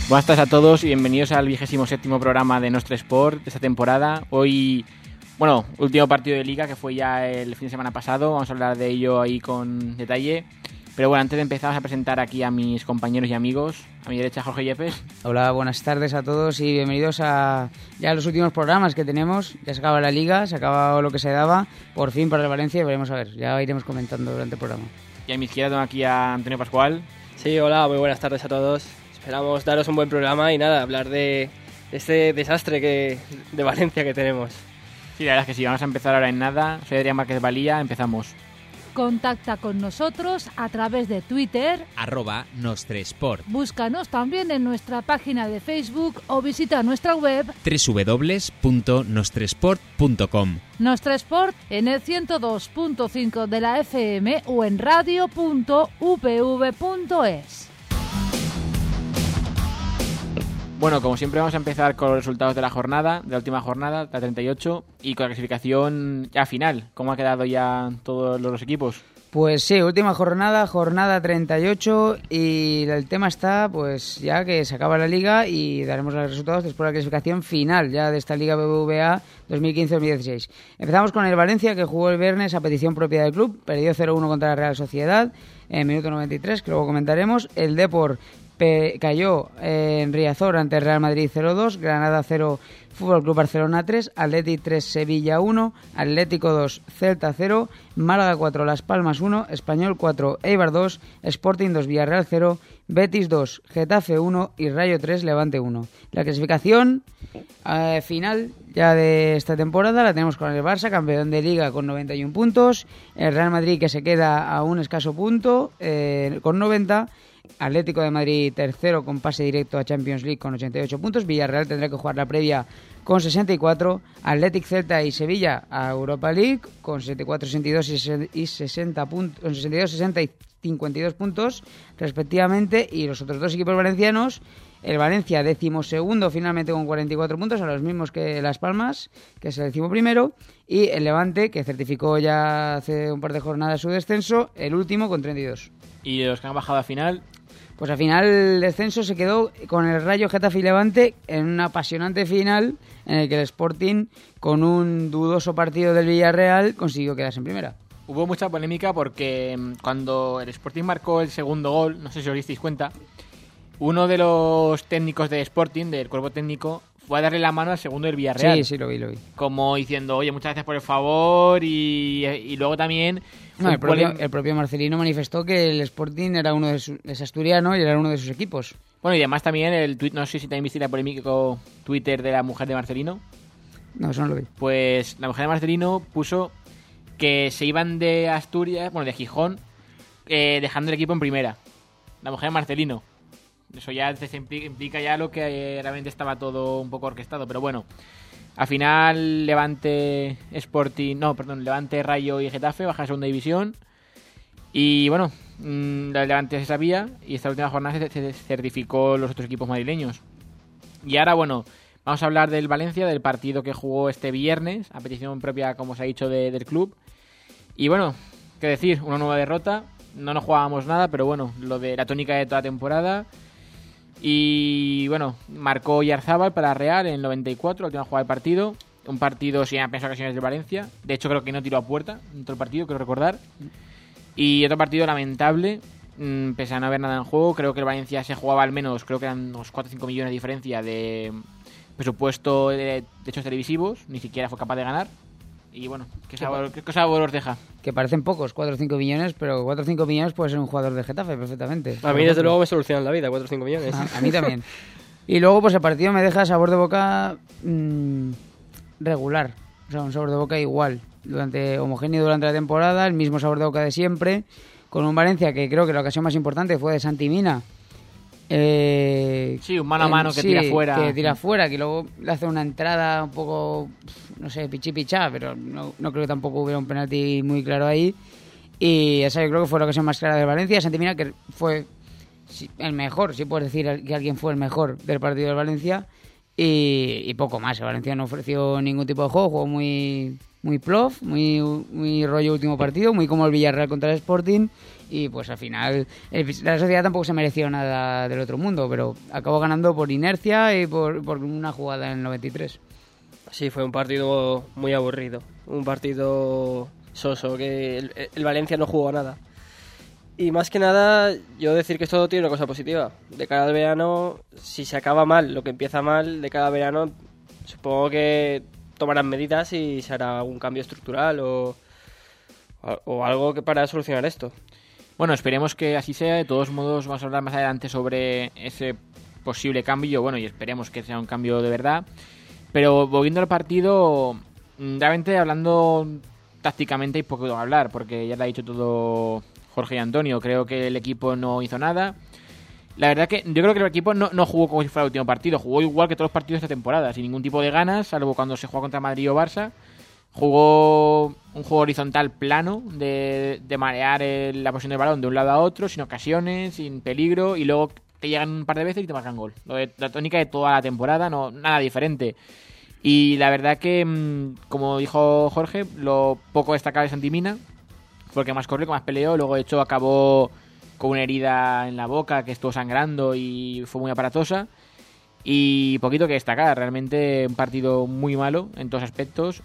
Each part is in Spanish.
Buenas tardes a todos y bienvenidos al 27º programa de Nostre Sport de esta temporada. Hoy, último partido de Liga que fue ya el fin de semana pasado. Vamos a hablar de ello ahí con detalle. Pero bueno, antes de empezar vamos a presentar aquí a mis compañeros y amigos. A mi derecha, Jorge Yepes. Hola, buenas tardes a todos y bienvenidos a ya los últimos programas que tenemos. Ya se acaba la Liga, se acaba lo que se daba, por fin para el Valencia y veremos a ver. Ya iremos comentando durante el programa. Y a mi izquierda tengo aquí a Antonio Pascual. Sí, hola, muy buenas tardes a todos. Esperamos daros un buen programa y nada, hablar de este desastre de Valencia que tenemos. Sí, la verdad es que sí, vamos a empezar ahora en nada. Soy Adrián Márquez Valía, empezamos. Contacta con nosotros a través de Twitter @Nostresport. Búscanos también en nuestra página de Facebook o visita nuestra web www.nostresport.com. Nostresport en el 102.5 de la FM o en radio.upv.es. Bueno, como siempre vamos a empezar con los resultados de la jornada, de la última jornada, la 38, y con la clasificación ya final. ¿Cómo ha quedado ya todos los equipos? Pues sí, última jornada 38 y el tema está pues ya que se acaba la Liga y daremos los resultados después de la clasificación final ya de esta Liga BBVA 2015-2016. Empezamos con el Valencia que jugó el viernes a petición propia del club, perdió 0-1 contra la Real Sociedad en minuto 93, que luego comentaremos. El Depor cayó en Riazor ante Real Madrid 0-2, Granada 0, Fútbol Club Barcelona 3, Atleti 3, Sevilla 1, Atlético 2, Celta 0, Málaga 4, Las Palmas 1, Español 4, Eibar 2, Sporting 2, Villarreal 0, Betis 2, Getafe 1 y Rayo 3, Levante 1. La clasificación final ya de esta temporada la tenemos con el Barça, campeón de Liga con 91 puntos, el Real Madrid que se queda a un escaso punto con 90, Atlético de Madrid tercero con pase directo a Champions League con 88 puntos. Villarreal tendrá que jugar la previa con 64. Athletic, Celta y Sevilla a Europa League con 64, 62 y 60 puntos, con 62, 60 y 52 puntos respectivamente. Y los otros dos equipos valencianos, el Valencia 12º finalmente con 44 puntos, a los mismos que Las Palmas, que es el 11º, y el Levante, que certificó ya hace un par de jornadas su descenso, el último con 32. ¿Y los que han bajado a final? Pues al final el descenso se quedó con el Rayo, Getafe y Levante en una apasionante final en el que el Sporting, con un dudoso partido del Villarreal, consiguió quedarse en primera. Hubo mucha polémica porque cuando el Sporting marcó el segundo gol, no sé si os disteis cuenta, uno de los técnicos de Sporting, del cuerpo técnico, fue a darle la mano al segundo del Villarreal. Sí, lo vi. Como diciendo, oye, muchas gracias por el favor y luego también... No, el propio Marcelino manifestó que el Sporting era uno es asturiano y era uno de sus equipos. Bueno, y además también el tuit, no sé si también viste el polémico Twitter de la mujer de Marcelino. No, eso no lo vi. Pues la mujer de Marcelino puso que se iban de Asturias, de Gijón, dejando el equipo en primera. La mujer de Marcelino. Eso ya se implica ya lo que realmente estaba todo un poco orquestado, pero bueno. Al final Levante, Rayo y Getafe bajan a segunda división. Y bueno, el Levante se sabía y esta última jornada se certificó los otros equipos madrileños. Y ahora, vamos a hablar del Valencia, del partido que jugó este viernes, a petición propia, como se ha dicho, del club. Y bueno, qué decir, una nueva derrota. No nos jugábamos nada, pero bueno, lo de la tónica de toda temporada. Y bueno, marcó Yarzábal para Real en el 94, la última jugada del partido. Un partido sin apenas ocasiones de Valencia. De hecho, creo que no tiró a puerta en todo el partido, creo recordar. Y otro partido lamentable, pese a no haber nada en juego. Creo que el Valencia se jugaba al menos, creo que eran unos 4 o 5 millones de diferencia de presupuesto de derechos televisivos. Ni siquiera fue capaz de ganar. Y bueno, ¿qué sabor os deja? Que parecen pocos, 4 o 5 millones, pero 4 o 5 millones puede ser un jugador de Getafe perfectamente. A mí desde luego me solucionan la vida, 4 o 5 millones. A mí también. Y luego pues el partido me deja sabor de boca regular, o sea, un sabor de boca igual, homogéneo durante la temporada, el mismo sabor de boca de siempre, con un Valencia que creo que la ocasión más importante fue de Santi Mina. Sí, un mano a mano que tira fuera. Que luego le hace una entrada un poco, no sé, pichí-pichá, pero no creo que tampoco hubiera un penalti muy claro ahí. Y esa yo creo que fue la ocasión más clara de Valencia. Santi Mina, que fue el mejor, si puedes decir que alguien fue el mejor del partido del Valencia. Y poco más, el Valencia no ofreció ningún tipo de juego, jugó muy muy plof, muy rollo último partido, muy como el Villarreal contra el Sporting, y pues al final la Sociedad tampoco se mereció nada del otro mundo, pero acabó ganando por inercia y por una jugada en el 93. Sí, fue un partido muy aburrido, un partido soso, que el Valencia no jugó nada. Y más que nada, yo decir que esto tiene una cosa positiva. De cara al verano, si se acaba mal, lo que empieza mal, de cara al verano, supongo que tomarán medidas y se hará algún cambio estructural o algo que para solucionar esto. Bueno, esperemos que así sea. De todos modos, vamos a hablar más adelante sobre ese posible cambio. Bueno, y esperemos que sea un cambio de verdad. Pero volviendo al partido, realmente hablando tácticamente hay poco que hablar, porque ya lo ha dicho todo Jorge y Antonio. Creo que el equipo no hizo nada. La verdad que yo creo que el equipo no jugó como si fuera el último partido. Jugó igual que todos los partidos de esta temporada, sin ningún tipo de ganas, salvo cuando se juega contra Madrid o Barça. Jugó un juego horizontal plano de marear la posición del balón de un lado a otro, sin ocasiones, sin peligro, y luego te llegan un par de veces y te marcan gol. La tónica de toda la temporada, no nada diferente. Y la verdad que, como dijo Jorge, lo poco destacable de Santi Mina fue el que más corrió, que más peleó. Luego, de hecho, acabó con una herida en la boca que estuvo sangrando y fue muy aparatosa. Y poquito que destacar, realmente un partido muy malo en todos aspectos.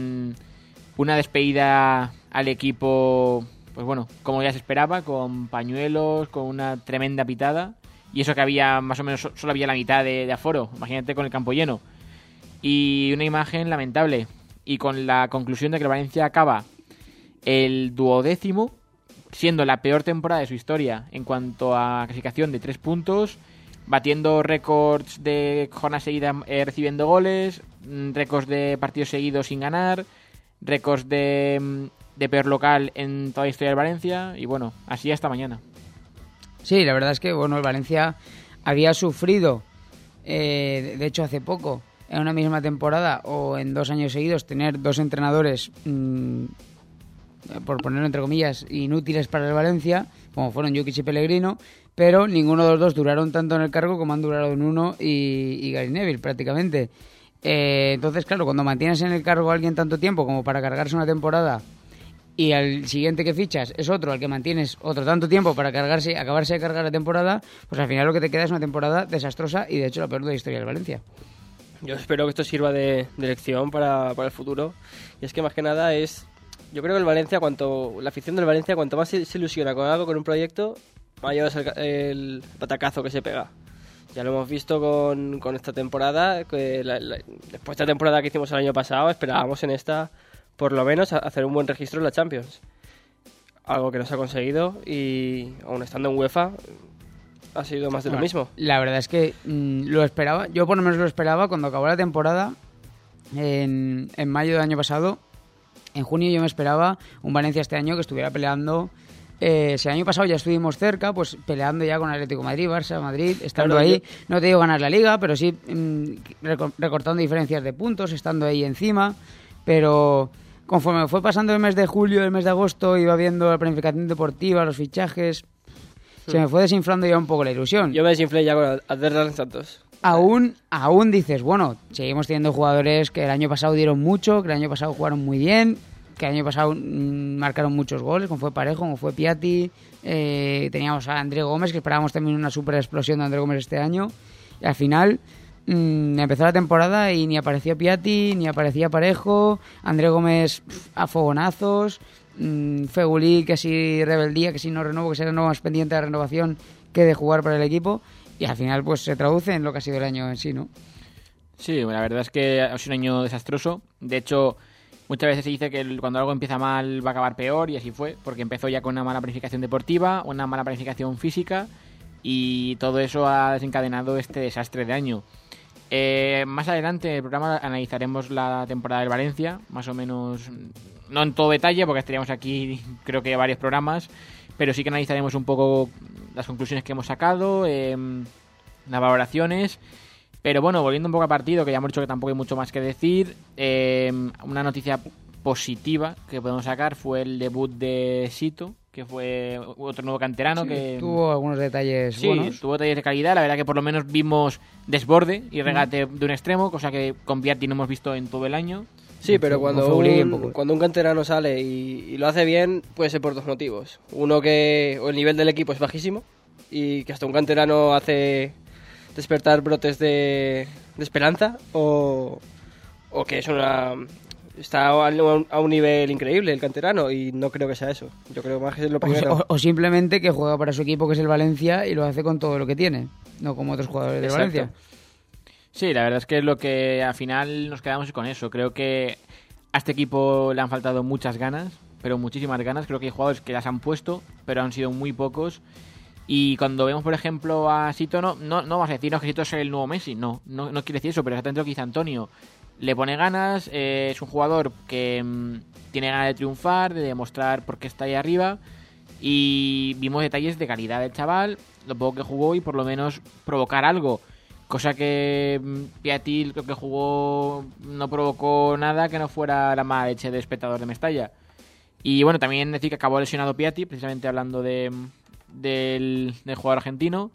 Una despedida al equipo, pues bueno, como ya se esperaba, con pañuelos, con una tremenda pitada. Y eso que había más o menos, solo había la mitad de aforo, imagínate con el campo lleno. Y una imagen lamentable. Y con la conclusión de que el Valencia acaba el 12º, siendo la peor temporada de su historia en cuanto a clasificación de 3 puntos, batiendo récords de jornadas seguidas recibiendo goles, récords de partidos seguidos sin ganar, récords de peor local en toda la historia del Valencia, y bueno, así hasta mañana. Sí, la verdad es que bueno, el Valencia había sufrido, de hecho hace poco, en una misma temporada o en 2 años seguidos, tener 2 entrenadores, por ponerlo entre comillas, inútiles para el Valencia, como fueron Jukic y Pellegrino, pero ninguno de los dos duraron tanto en el cargo como han durado Nuno y Gary Neville prácticamente. Entonces, claro, cuando mantienes en el cargo a alguien tanto tiempo como para cargarse una temporada y al siguiente que fichas es otro al que mantienes otro tanto tiempo para acabarse de cargar la temporada, pues al final lo que te queda es una temporada desastrosa y de hecho la peor de la historia del Valencia. Yo espero que esto sirva de lección para el futuro. Y es que más que nada yo creo que el Valencia, la afición del Valencia, cuanto más se ilusiona con algo, con un proyecto, mayor es el patacazo que se pega. Ya lo hemos visto con esta temporada, que después de la temporada que hicimos el año pasado, esperábamos en esta, por lo menos, hacer un buen registro en la Champions. Algo que no se ha conseguido y, aun estando en UEFA, ha sido más de lo mismo. La verdad es que lo esperaba, yo por lo menos lo esperaba cuando acabó la temporada, en mayo del año pasado. En junio yo me esperaba un Valencia este año que estuviera peleando. Si el año pasado ya estuvimos cerca, pues peleando ya con Atlético de Madrid, Barça, Madrid, estando claro, ahí. No te digo ganar la Liga, pero sí recortando diferencias de puntos, estando ahí encima. Pero conforme fue pasando el mes de julio, el mes de agosto, iba viendo la planificación deportiva, los fichajes. Se me fue desinflando ya un poco la ilusión. Yo me desinflé ya con Alderlan Santos. Aún dices, bueno, seguimos teniendo jugadores que el año pasado dieron mucho, que el año pasado jugaron muy bien, que el año pasado marcaron muchos goles, como fue Parejo, como fue Piatti. Teníamos a André Gómez, que esperábamos también una super explosión de André Gómez este año. Y al final empezó la temporada y ni apareció Piatti, ni aparecía Parejo. André Gómez a fogonazos. Fegulí, que si rebeldía, que si no renuevo, que será no más pendiente de renovación que de jugar para el equipo. Y al final pues se traduce en lo que ha sido el año en sí, ¿no? Sí, la verdad es que ha sido un año desastroso. De hecho, muchas veces se dice que cuando algo empieza mal va a acabar peor, y así fue, porque empezó ya con una mala planificación deportiva, una mala planificación física, y todo eso ha desencadenado este desastre de año. Más adelante en el programa analizaremos la temporada del Valencia, más o menos, no en todo detalle, porque estaríamos aquí creo que varios programas, pero sí que analizaremos un poco las conclusiones que hemos sacado, las valoraciones. Pero bueno, volviendo un poco al partido, que ya hemos dicho que tampoco hay mucho más que decir, una noticia positiva que podemos sacar fue el debut de Sito, que fue otro nuevo canterano. Sí, que tuvo algunos detalles buenos. Sí, tuvo detalles de calidad. La verdad que por lo menos vimos desborde y regate de un extremo, cosa que con Piatti no hemos visto en todo el año. Sí, pero Con cuando Febulí un poco. cuando un canterano sale y lo hace bien, puede ser por dos motivos. Uno, que o el nivel del equipo es bajísimo y que hasta un canterano hace despertar brotes de esperanza, o que está a un nivel increíble el canterano, y no creo que sea eso. Yo creo más que es lo primero. O simplemente que juega para su equipo, que es el Valencia, y lo hace con todo lo que tiene, no como otros jugadores de Exacto. Valencia. Sí, la verdad es que es lo que al final nos quedamos con eso. Creo que a este equipo le han faltado muchas ganas, pero muchísimas ganas. Creo que hay jugadores que las han puesto, pero han sido muy pocos. Y cuando vemos, por ejemplo, a Sito, no vamos a decir que Sito es el nuevo Messi. No quiere decir eso, pero exactamente lo que dice Antonio. Le pone ganas, es un jugador que tiene ganas de triunfar, de demostrar por qué está ahí arriba. Y vimos detalles de calidad del chaval, lo poco que jugó, y por lo menos provocar algo. Cosa que Piatti, lo que jugó, no provocó nada que no fuera la mala leche de espectador de Mestalla. Y bueno, también decir que acabó lesionado Piatti, precisamente hablando del jugador argentino,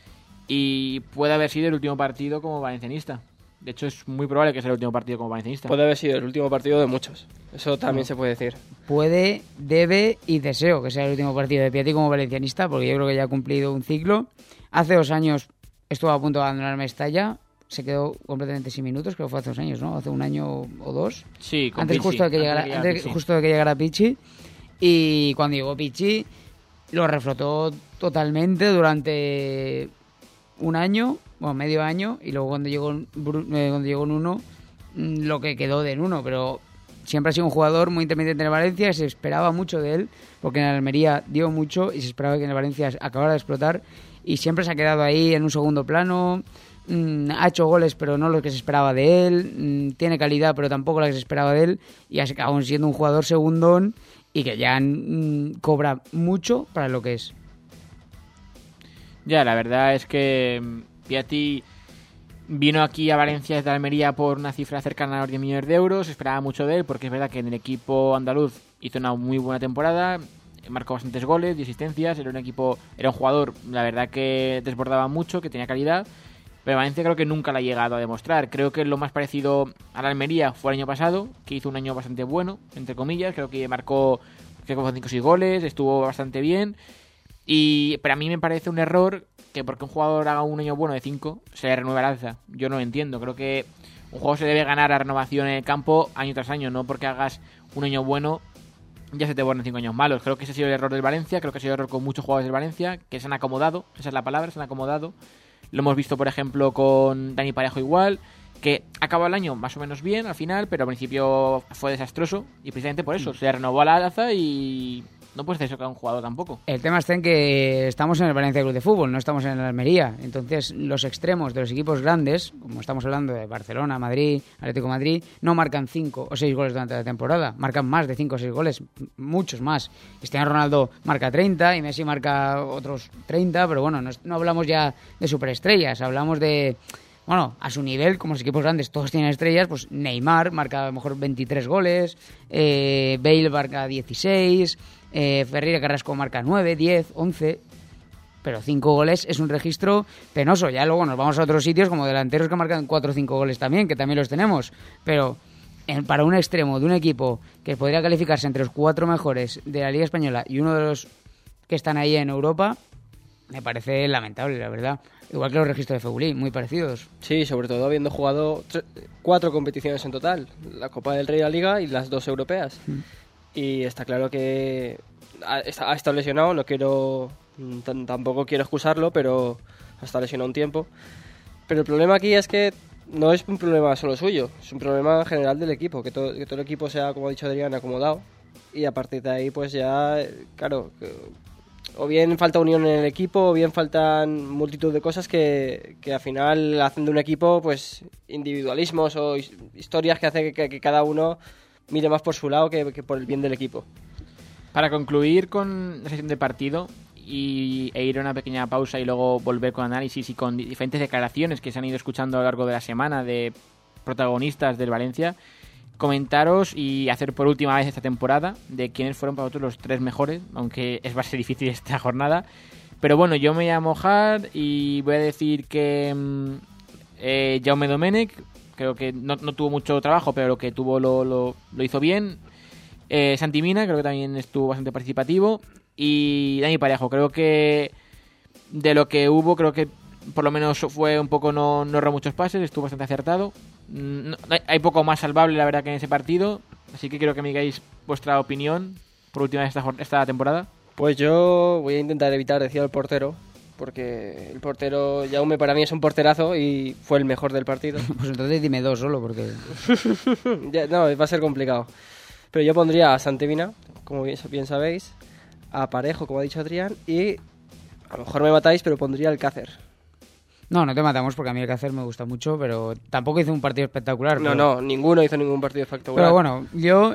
y puede haber sido el último partido como valencianista. De hecho, es muy probable que sea el último partido como valencianista. Puede haber sido el último partido de muchos. Eso también se puede decir. Puede, debe y deseo que sea el último partido de Piatti como valencianista, porque yo creo que ya ha cumplido un ciclo. Hace 2 años estuvo a punto de abandonar Mestalla, se quedó completamente sin minutos, creo que fue hace 2 años, ¿no? Hace 1 año o 2. Sí, con Antes, Pichi, justo de que llegara Pichi. Y cuando llegó Pichi, lo reflotó totalmente durante 1 año, bueno, medio año, y luego cuando llegó Nuno, lo que quedó de Nuno, pero siempre ha sido un jugador muy intermitente en el Valencia, se esperaba mucho de él, porque en el Almería dio mucho y se esperaba que en el Valencia acabara de explotar, y siempre se ha quedado ahí en un segundo plano. Ha hecho goles, pero no los que se esperaba de él, tiene calidad, pero tampoco la que se esperaba de él, y aún siendo un jugador segundón y que ya cobra mucho para lo que es. Ya, la verdad es que Piatti vino aquí a Valencia desde Almería por una cifra cercana a los 10 millones de euros. Se esperaba mucho de él, porque es verdad que en el equipo andaluz hizo una muy buena temporada, marcó bastantes goles, 10 asistencias, era un jugador, la verdad, que desbordaba mucho, que tenía calidad, pero Valencia creo que nunca la ha llegado a demostrar. Creo que lo más parecido a la Almería fue el año pasado, que hizo un año bastante bueno, entre comillas. Creo que marcó 5 o 6 goles, estuvo bastante bien. Pero a mí me parece un error que porque un jugador haga un año bueno de 5 se le renueve el alza. Yo no lo entiendo. Creo que un jugador se debe ganar la renovación en el campo año tras año, no porque hagas un año bueno ya se te borran 5 años malos. Creo que ese ha sido el error del Valencia, creo que ha sido el error con muchos jugadores del Valencia, que se han acomodado, esa es la palabra, se han acomodado. Lo hemos visto, por ejemplo, con Dani Parejo igual, que acabó el año más o menos bien al final, pero al principio fue desastroso, y precisamente por eso se le renovó a la alza y no puedes hacer eso con un jugador tampoco. El tema está en que estamos en el Valencia Club de Fútbol, no estamos en el Almería. Entonces, los extremos de los equipos grandes, como estamos hablando de Barcelona, Madrid, Atlético de Madrid, no marcan 5 o 6 goles durante la temporada. Marcan más de 5 o 6 goles, muchos más. Cristiano Ronaldo marca 30 y Messi marca otros 30, pero bueno, no hablamos ya de superestrellas, hablamos de... Bueno, a su nivel, como los equipos grandes todos tienen estrellas, pues Neymar marca a lo mejor 23 goles, Bale marca 16, Ferreira Carrasco marca 9, 10, 11, pero 5 goles es un registro penoso. Ya luego nos vamos a otros sitios como delanteros que marcan 4 o 5 goles también, que también los tenemos, pero para un extremo de un equipo que podría calificarse entre los 4 mejores de la Liga Española y uno de los que están ahí en Europa, me parece lamentable, la verdad. Igual que los registros de Febulí, muy parecidos. Sí, sobre todo habiendo jugado 4 competiciones en total. La Copa del Rey, la Liga y las 2 europeas. Y está claro que ha estado lesionado, tampoco quiero excusarlo, pero ha estado lesionado un tiempo. Pero el problema aquí es que no es un problema solo suyo, es un problema general del equipo, que todo el equipo sea, como ha dicho Adrián, acomodado. Y a partir de ahí, pues ya, claro... O bien falta unión en el equipo, o bien faltan multitud de cosas que al final hacen de un equipo pues individualismos o historias que hacen que cada uno mire más por su lado que por el bien del equipo. Para concluir con la sesión de partido e ir a una pequeña pausa y luego volver con análisis y con diferentes declaraciones que se han ido escuchando a lo largo de la semana de protagonistas del Valencia, comentaros y hacer por última vez esta temporada de quiénes fueron para vosotros los 3 mejores, aunque va a ser difícil esta jornada. Pero bueno, yo me voy a mojar y voy a decir que Jaume Domènech, creo que no tuvo mucho trabajo, pero lo que tuvo lo hizo bien. Santi Mina creo que también estuvo bastante participativo. Y Dani Parejo, creo que de lo que hubo, creo que por lo menos fue un poco, no erró muchos pases, estuvo bastante acertado. Hay poco más salvable, la verdad, que en ese partido. Así que quiero que me digáis vuestra opinión por última vez esta temporada. Pues yo voy a intentar evitar decir al portero, porque el portero Jaume para mí es un porterazo y fue el mejor del partido. Pues entonces dime 2 solo, porque... No, va a ser complicado. Pero yo pondría a Santi Mina, como bien sabéis, a Parejo, como ha dicho Adrián, y a lo mejor me matáis, pero pondría al Cácer. No te matamos porque a mí el Cácer me gusta mucho, pero tampoco hizo un partido espectacular. No, ninguno hizo ningún partido espectacular. Pero bueno, yo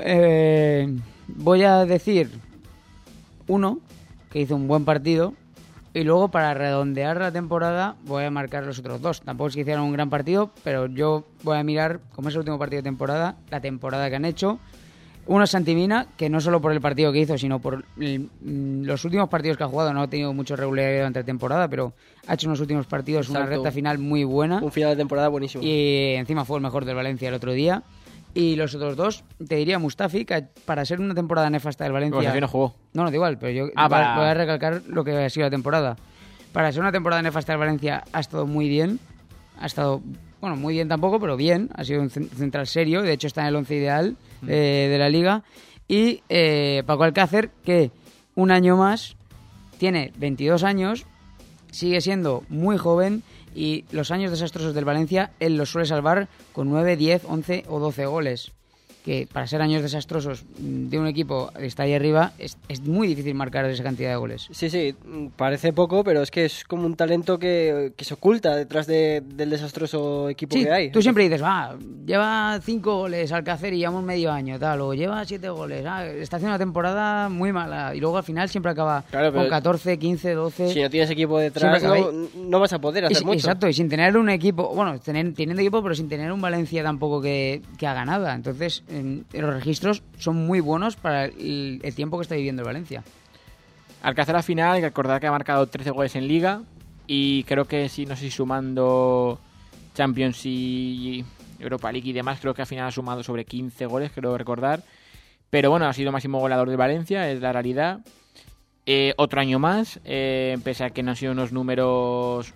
voy a decir uno que hizo un buen partido y luego para redondear la temporada voy a marcar los otros 2. Tampoco es que hicieron un gran partido, pero yo voy a mirar, como es el último partido de temporada, la temporada que han hecho. Uno es Santi Mina, que no solo por el partido que hizo, sino por los últimos partidos que ha jugado. No ha tenido mucho regularidad durante la temporada, pero ha hecho unos últimos partidos. Exacto. Una recta final muy buena. Un final de temporada buenísimo. Y encima fue el mejor del Valencia el otro día. Y los otros 2, te diría Mustafi, que para ser una temporada nefasta del Valencia... Mustafi no jugó. No, da igual, pero yo voy a recalcar lo que ha sido la temporada. Para ser una temporada nefasta del Valencia ha estado muy bien. Ha estado... Bueno, muy bien tampoco, pero bien. Ha sido un central serio. De hecho, está en el 11 ideal de la Liga. Y Paco Alcácer, que un año más, tiene 22 años, sigue siendo muy joven y los años desastrosos del Valencia él los suele salvar con 9, 10, 11 o 12 goles. Que para ser años desastrosos de un equipo que está ahí arriba es muy difícil marcar esa cantidad de goles. Sí, parece poco, pero es que es como un talento que se oculta detrás del desastroso equipo que hay. Tú siempre dices, lleva 5 goles Alcácer y llevamos medio año, tal, o lleva 7 goles, está haciendo una temporada muy mala y luego al final siempre acaba con 14, 15, 12... Si no tienes equipo detrás no vas a poder hacer mucho. Exacto, y sin tener un equipo, bueno, teniendo equipo, pero sin tener un Valencia tampoco que haga nada, entonces... los registros son muy buenos para el tiempo que está viviendo el Valencia. Alcácer al final, hay que recordar que ha marcado 13 goles en Liga y creo que no sé si sumando Champions y Europa League y demás, creo que al final ha sumado sobre 15 goles, creo recordar. Pero bueno, ha sido máximo goleador de Valencia, es la realidad. Otro año más, pese a que no han sido unos números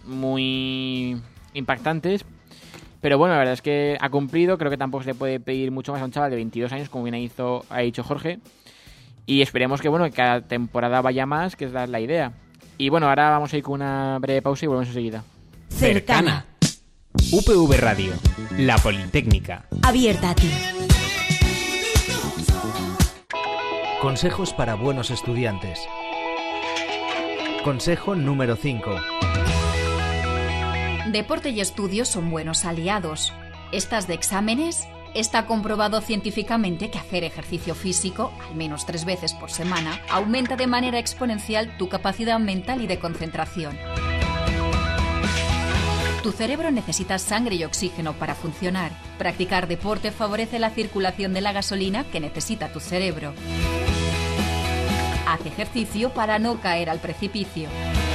muy impactantes. Pero bueno, la verdad es que ha cumplido. Creo que tampoco se le puede pedir mucho más a un chaval de 22 años, como bien ha dicho Jorge. Y esperemos que cada temporada vaya más, que es la idea. Y bueno, ahora vamos a ir con una breve pausa y volvemos enseguida. Cercana. UPV Radio, la Politécnica. Abierta a ti. Consejos para buenos estudiantes. Consejo número 5. Deporte y estudios son buenos aliados. ¿Estás de exámenes? Está comprobado científicamente que hacer ejercicio físico, al menos 3 veces por semana, aumenta de manera exponencial tu capacidad mental y de concentración. Tu cerebro necesita sangre y oxígeno para funcionar. Practicar deporte favorece la circulación de la gasolina que necesita tu cerebro. Haz ejercicio para no caer al precipicio.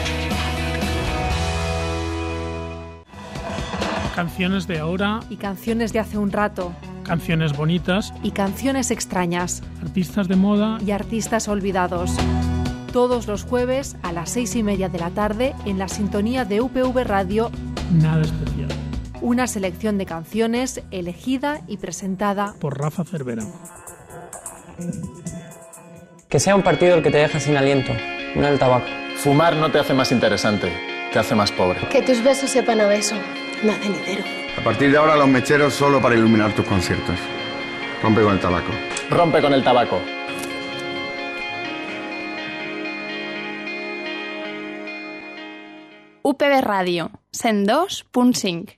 Canciones de ahora y canciones de hace un rato. Canciones bonitas y canciones extrañas. Artistas de moda y artistas olvidados. Todos los jueves a las 6:30 de la tarde en la sintonía de UPV Radio. Nada especial. Una selección de canciones elegida y presentada por Rafa Cervera. Que sea un partido el que te deja sin aliento, no el tabaco. Fumar no te hace más interesante, te hace más pobre. Que tus besos sepan a beso. No hace cenidero. A partir de ahora los mecheros solo para iluminar tus conciertos. Rompe con el tabaco. Rompe con el tabaco. UPV Radio, 102.5.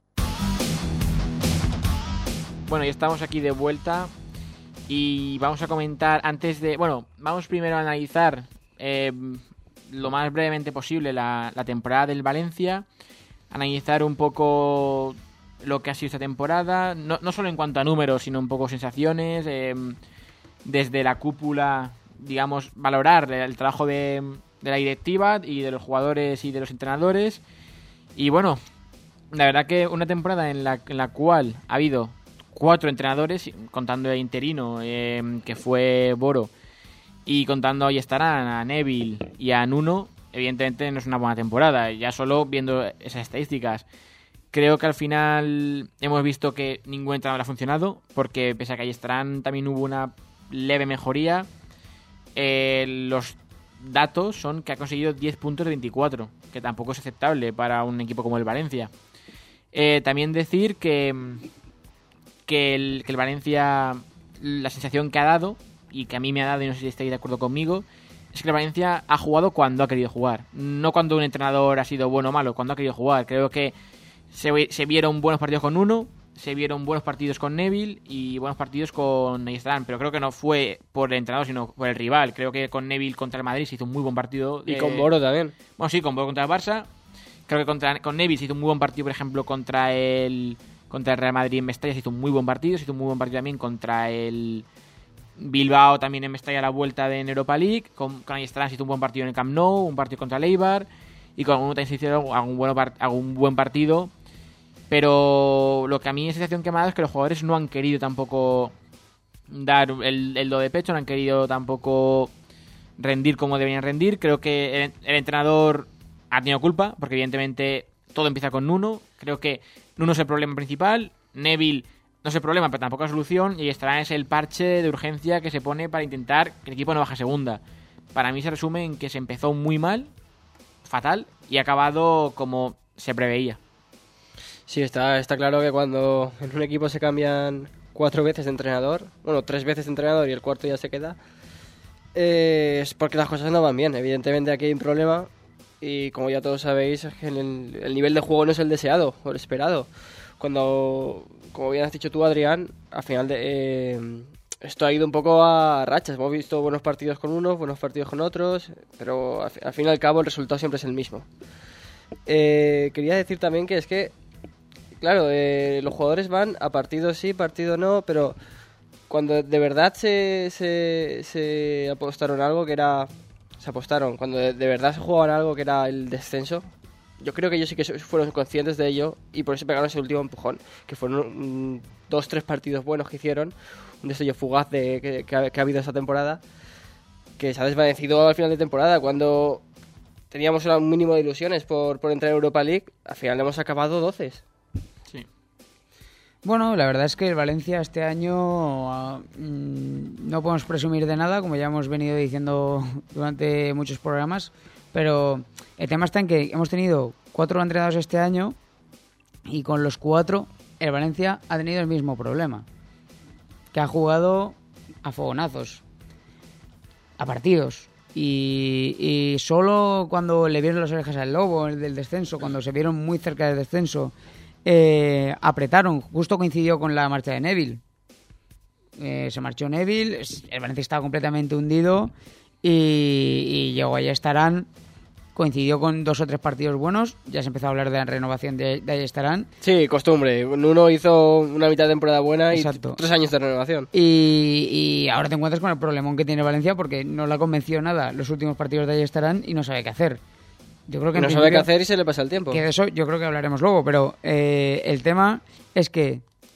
Bueno, ya estamos aquí de vuelta y vamos a comentar vamos primero a analizar lo más brevemente posible la temporada del Valencia. Analizar un poco lo que ha sido esta temporada, no solo en cuanto a números, sino un poco sensaciones, desde la cúpula, digamos, valorar el trabajo de la directiva y de los jugadores y de los entrenadores. Y bueno, la verdad que una temporada en la cual ha habido 4 entrenadores, contando el interino, que fue Boro, y contando ahí estarán a Neville y a Nuno, evidentemente no es una buena temporada. Ya solo viendo esas estadísticas, creo que al final hemos visto que ningún entrenador ha funcionado, porque pese a que ahí estarán también hubo una leve mejoría. Los datos son que ha conseguido 10 puntos de 24, que tampoco es aceptable para un equipo como el Valencia. También decir que el Valencia, la sensación que ha dado, y que a mí me ha dado, y no sé si estáis de acuerdo conmigo, es que el Valencia ha jugado cuando ha querido jugar. No cuando un entrenador ha sido bueno o malo, cuando ha querido jugar. Creo que se vieron buenos partidos con uno, se vieron buenos partidos con Neville y buenos partidos con Ayestarán, pero creo que no fue por el entrenador, sino por el rival. Creo que con Neville contra el Madrid se hizo un muy buen partido. Y con Boro también. Bueno, sí, con Boro contra el Barça. Creo que con Neville se hizo un muy buen partido, por ejemplo, contra el Real Madrid en Mestalla. Se hizo un muy buen partido. Se hizo un muy buen partido también contra el Bilbao, también en Mestalla, a la vuelta de Europa League. Con Ayestarán se hizo un buen partido en el Camp Nou, un partido contra el Eibar. Y con uno también se hizo algún buen partido. Pero lo que a mí es sensación que me ha dado es que los jugadores no han querido tampoco dar el do de pecho, no han querido tampoco rendir como deberían rendir. Creo que el entrenador ha tenido culpa, porque evidentemente todo empieza con Nuno. Creo que Nuno es el problema principal, Neville no es el problema, pero tampoco es la solución, y Ayestarán es el parche de urgencia que se pone para intentar que el equipo no baje a segunda. Para mí se resume en que se empezó muy mal, fatal, y ha acabado como se preveía. Sí, está claro que cuando en un equipo se cambian 4 veces de entrenador, bueno, 3 veces de entrenador y el cuarto ya se queda, es porque las cosas no van bien. Evidentemente aquí hay un problema y, como ya todos sabéis, es que el nivel de juego no es el deseado o el esperado. Cuando, como bien has dicho tú, Adrián, al final esto ha ido un poco a rachas. Hemos visto buenos partidos con unos, buenos partidos con otros, pero al fin y al cabo el resultado siempre es el mismo. Quería decir también que es que, claro, los jugadores van a partido sí, partido no, pero cuando de verdad se apostaron algo que era... Se apostaron, cuando de verdad se jugaban algo que era el descenso, yo creo que ellos sí que fueron conscientes de ello y por eso pegaron ese último empujón, que fueron 2-3 partidos buenos que hicieron, un destello fugaz que ha habido esta temporada, que se ha desvanecido al final de temporada, cuando teníamos un mínimo de ilusiones por entrar en Europa League. Al final hemos acabado 12. Sí. Bueno, la verdad es que el Valencia este año no podemos presumir de nada, como ya hemos venido diciendo durante muchos programas, pero el tema está en que hemos tenido 4 entrenadores este año y con los 4 el Valencia ha tenido el mismo problema, que ha jugado a fogonazos, a partidos. Y solo cuando le vieron las orejas al lobo del descenso, cuando se vieron muy cerca del descenso, apretaron. Justo coincidió con la marcha de Neville. Se marchó Neville, el Valencia estaba completamente hundido y llegó Ayestarán. Coincidió con 2 o 3 partidos buenos. Ya se empezó a hablar de la renovación de Ayestarán. Sí, costumbre. Uno hizo una mitad de temporada buena y Exacto. 3 años de renovación. Y ahora te encuentras con el problemón que tiene Valencia, porque no le ha convencido nada los últimos partidos de Ayestarán y no sabe qué hacer. Yo creo que no sabe qué hacer y se le pasa el tiempo. Que de eso yo creo que hablaremos luego, pero el tema es que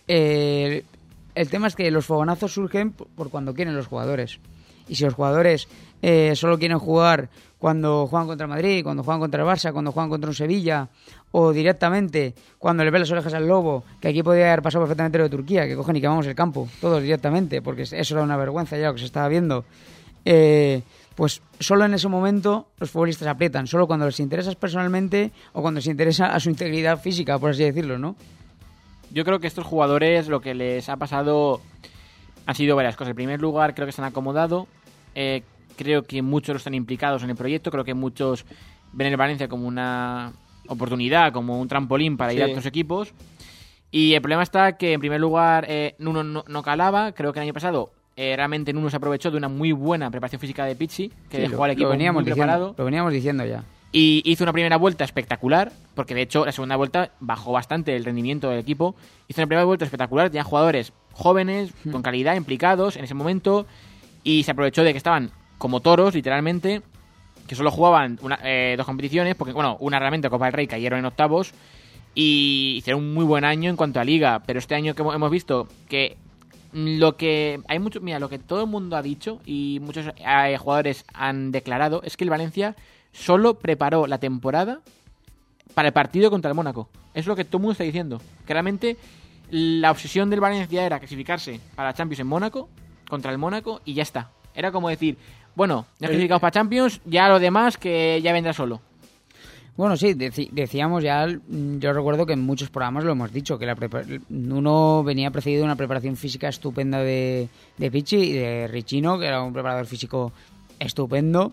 los fogonazos surgen por cuando quieren los jugadores. Y si los jugadores solo quieren jugar cuando juegan contra el Madrid, cuando juegan contra el Barça, cuando juegan contra un Sevilla, o directamente cuando le ven las orejas al lobo, que aquí podría haber pasado perfectamente lo de Turquía, que cogen y quemamos el campo, todos directamente, porque eso era una vergüenza ya lo que se estaba viendo. Pues solo en ese momento los futbolistas aprietan, solo cuando les interesa personalmente o cuando les interesa a su integridad física, por así decirlo, ¿no? Yo creo que estos jugadores lo que les ha pasado han sido varias cosas. En primer lugar, creo que se han acomodado. Creo que muchos están implicados en el proyecto. Creo que muchos ven el Valencia como una oportunidad, como un trampolín para ir a otros equipos. Y el problema está que, en primer lugar, Nuno no calaba. Creo que el año pasado realmente Nuno se aprovechó de una muy buena preparación física de Pizzi, que dejó al equipo muy preparado. Lo veníamos diciendo ya. Y hizo una primera vuelta espectacular, porque de hecho la segunda vuelta bajó bastante el rendimiento del equipo. Hizo una primera vuelta espectacular, tenía jugadores jóvenes, con calidad, implicados en ese momento, y se aprovechó de que estaban como toros, literalmente, que solo jugaban 2 competiciones, porque, bueno, una realmente Copa del Rey, cayeron en octavos, y hicieron un muy buen año en cuanto a Liga, pero este año que hemos visto que lo que todo el mundo ha dicho y muchos jugadores han declarado es que el Valencia solo preparó la temporada para el partido contra el Mónaco. Es lo que todo el mundo está diciendo. Que realmente la obsesión del Valencia era clasificarse para Champions en Mónaco, contra el Mónaco, y ya está. Era como decir, bueno, ya clasificados para Champions, ya lo demás que ya vendrá solo. Bueno, sí, decíamos ya, yo recuerdo que en muchos programas lo hemos dicho, que uno venía precedido de una preparación física estupenda de Pichi y de Richino, que era un preparador físico estupendo,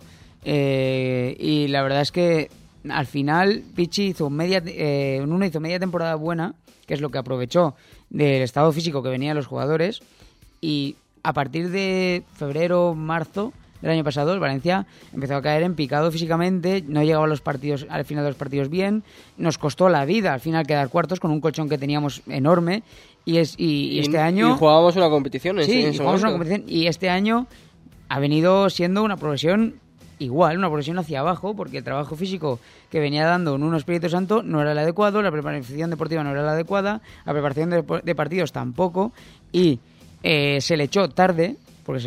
y la verdad es que al final Pichi hizo media temporada buena, que es lo que aprovechó del estado físico que venían los jugadores, y a partir de febrero, marzo del año pasado, el Valencia empezó a caer en picado físicamente, no llegaba a los partidos, al final de los partidos bien, nos costó la vida al final quedar cuartos con un colchón que teníamos enorme, y este año... Y jugábamos una competición y este año ha venido siendo una progresión igual, una progresión hacia abajo, porque el trabajo físico que venía dando en un Espíritu Santo no era el adecuado, la preparación deportiva no era la adecuada, la preparación de partidos tampoco, y se le echó tarde,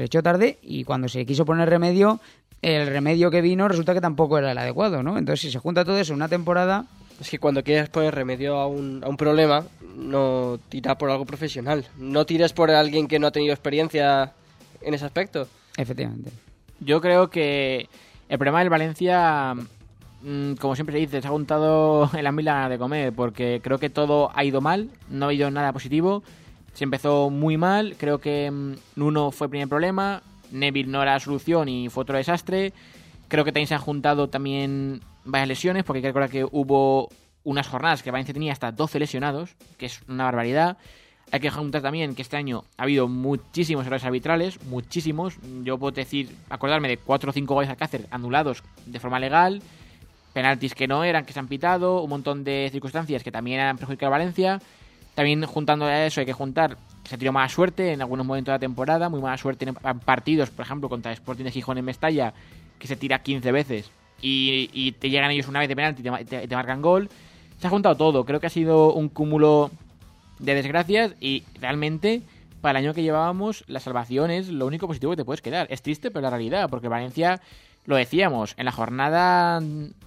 y cuando se quiso poner remedio, el remedio que vino resulta que tampoco era el adecuado, ¿no? Entonces, si se junta todo eso en una temporada... Es que cuando quieres poner remedio a un problema, no tiras por algo profesional. No tires por alguien que no ha tenido experiencia en ese aspecto. Efectivamente. Yo creo que el problema del Valencia, como siempre se dice, se ha juntado el hambre y la gana de comer, porque creo que todo ha ido mal, no ha habido nada positivo. Se empezó muy mal, creo que Nuno fue el primer problema, Neville no era la solución y fue otro desastre. Creo que también se han juntado también varias lesiones, porque hay que recordar que hubo unas jornadas que Valencia tenía hasta 12 lesionados, que es una barbaridad. Hay que juntar también que este año ha habido muchísimos errores arbitrales, muchísimos. Yo puedo acordarme de 4 o 5 goles a Cáceres anulados de forma legal, penaltis que no eran, que se han pitado, un montón de circunstancias que también han perjudicado a Valencia. También juntando a eso hay que juntar que se tiró mala suerte en algunos momentos de la temporada, muy mala suerte en partidos, por ejemplo, contra el Sporting de Gijón en Mestalla, que se tira 15 veces y te llegan ellos una vez de penalti y te marcan gol. Se ha juntado todo, creo que ha sido un cúmulo de desgracias y realmente para el año que llevábamos la salvación es lo único positivo que te puedes quedar. Es triste, pero la realidad, porque Valencia, lo decíamos, en la jornada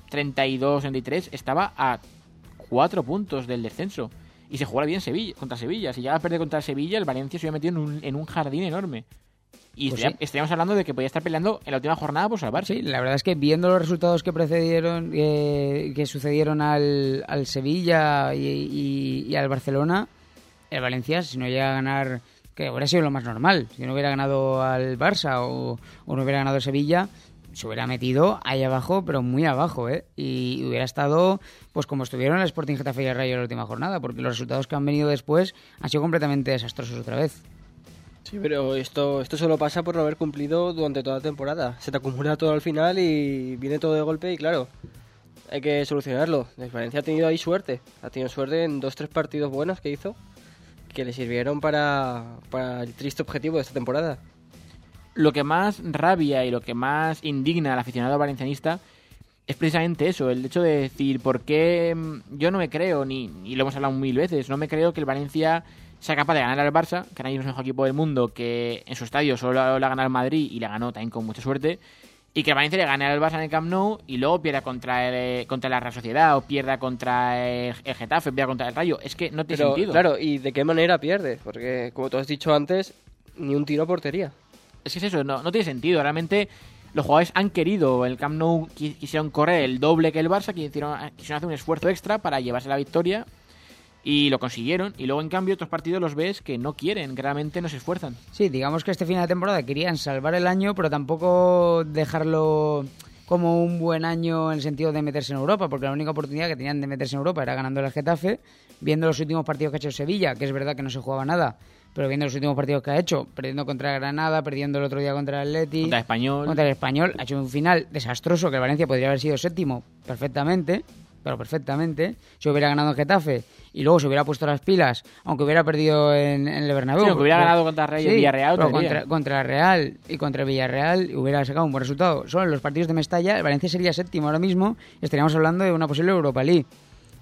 32-33 estaba a 4 puntos del descenso. Y se jugaba bien contra Sevilla. Si llegaba a perder contra Sevilla, el Valencia se hubiera metido en un jardín enorme. Y pues estaríamos hablando de que podía estar peleando en la última jornada por salvarse. Sí, la verdad es que viendo los resultados que precedieron, que sucedieron al Sevilla y al Barcelona, el Valencia, si no llega a ganar, que hubiera sido lo más normal, si no hubiera ganado al Barça o no hubiera ganado al Sevilla, se hubiera metido ahí abajo, pero muy abajo, y hubiera estado pues como estuvieron el Sporting, Getafe y el Rayo en la última jornada, porque los resultados que han venido después han sido completamente desastrosos otra vez. Sí, pero esto solo pasa por no haber cumplido durante toda la temporada. Se te acumula todo al final y viene todo de golpe y claro, hay que solucionarlo. El Valencia ha tenido ahí suerte, ha tenido suerte en 2-3 partidos buenos que hizo, que le sirvieron para el triste objetivo de esta temporada. Lo que más rabia y lo que más indigna al aficionado valencianista es precisamente eso, el hecho de decir por qué yo no me creo, y lo hemos hablado 1000 veces, no me creo que el Valencia sea capaz de ganar al Barça, que ahora mismo es el mejor equipo del mundo, que en su estadio solo le ha ganado al Madrid y le ganó también con mucha suerte, y que el Valencia le gane al Barça en el Camp Nou y luego pierda contra la Real Sociedad o pierda contra el Getafe, pierda contra el Rayo. Es que no tiene sentido. Claro, ¿y de qué manera pierde? Porque, como tú has dicho antes, ni un tiro a portería. Es que es eso, no tiene sentido. Realmente los jugadores han querido, el Camp Nou quisieron correr el doble que el Barça, quisieron hacer un esfuerzo extra para llevarse la victoria y lo consiguieron. Y luego, en cambio, otros partidos los ves que no quieren, que realmente no se esfuerzan. Sí, digamos que este final de temporada querían salvar el año, pero tampoco dejarlo como un buen año en el sentido de meterse en Europa, porque la única oportunidad que tenían de meterse en Europa era ganando el Getafe, viendo los últimos partidos que ha hecho Sevilla, que es verdad que no se jugaba nada, pero viendo los últimos partidos que ha hecho, perdiendo contra Granada, perdiendo el otro día contra el Atleti, contra el Español, ha hecho un final desastroso, que el Valencia podría haber sido séptimo perfectamente, si hubiera ganado el Getafe y luego se hubiera puesto las pilas, aunque hubiera perdido en el Bernabéu. Sí, aunque hubiera ganado contra el Villarreal. Pero contra el Real y contra el Villarreal hubiera sacado un buen resultado. Solo en los partidos de Mestalla, el Valencia sería séptimo ahora mismo y estaríamos hablando de una posible Europa League.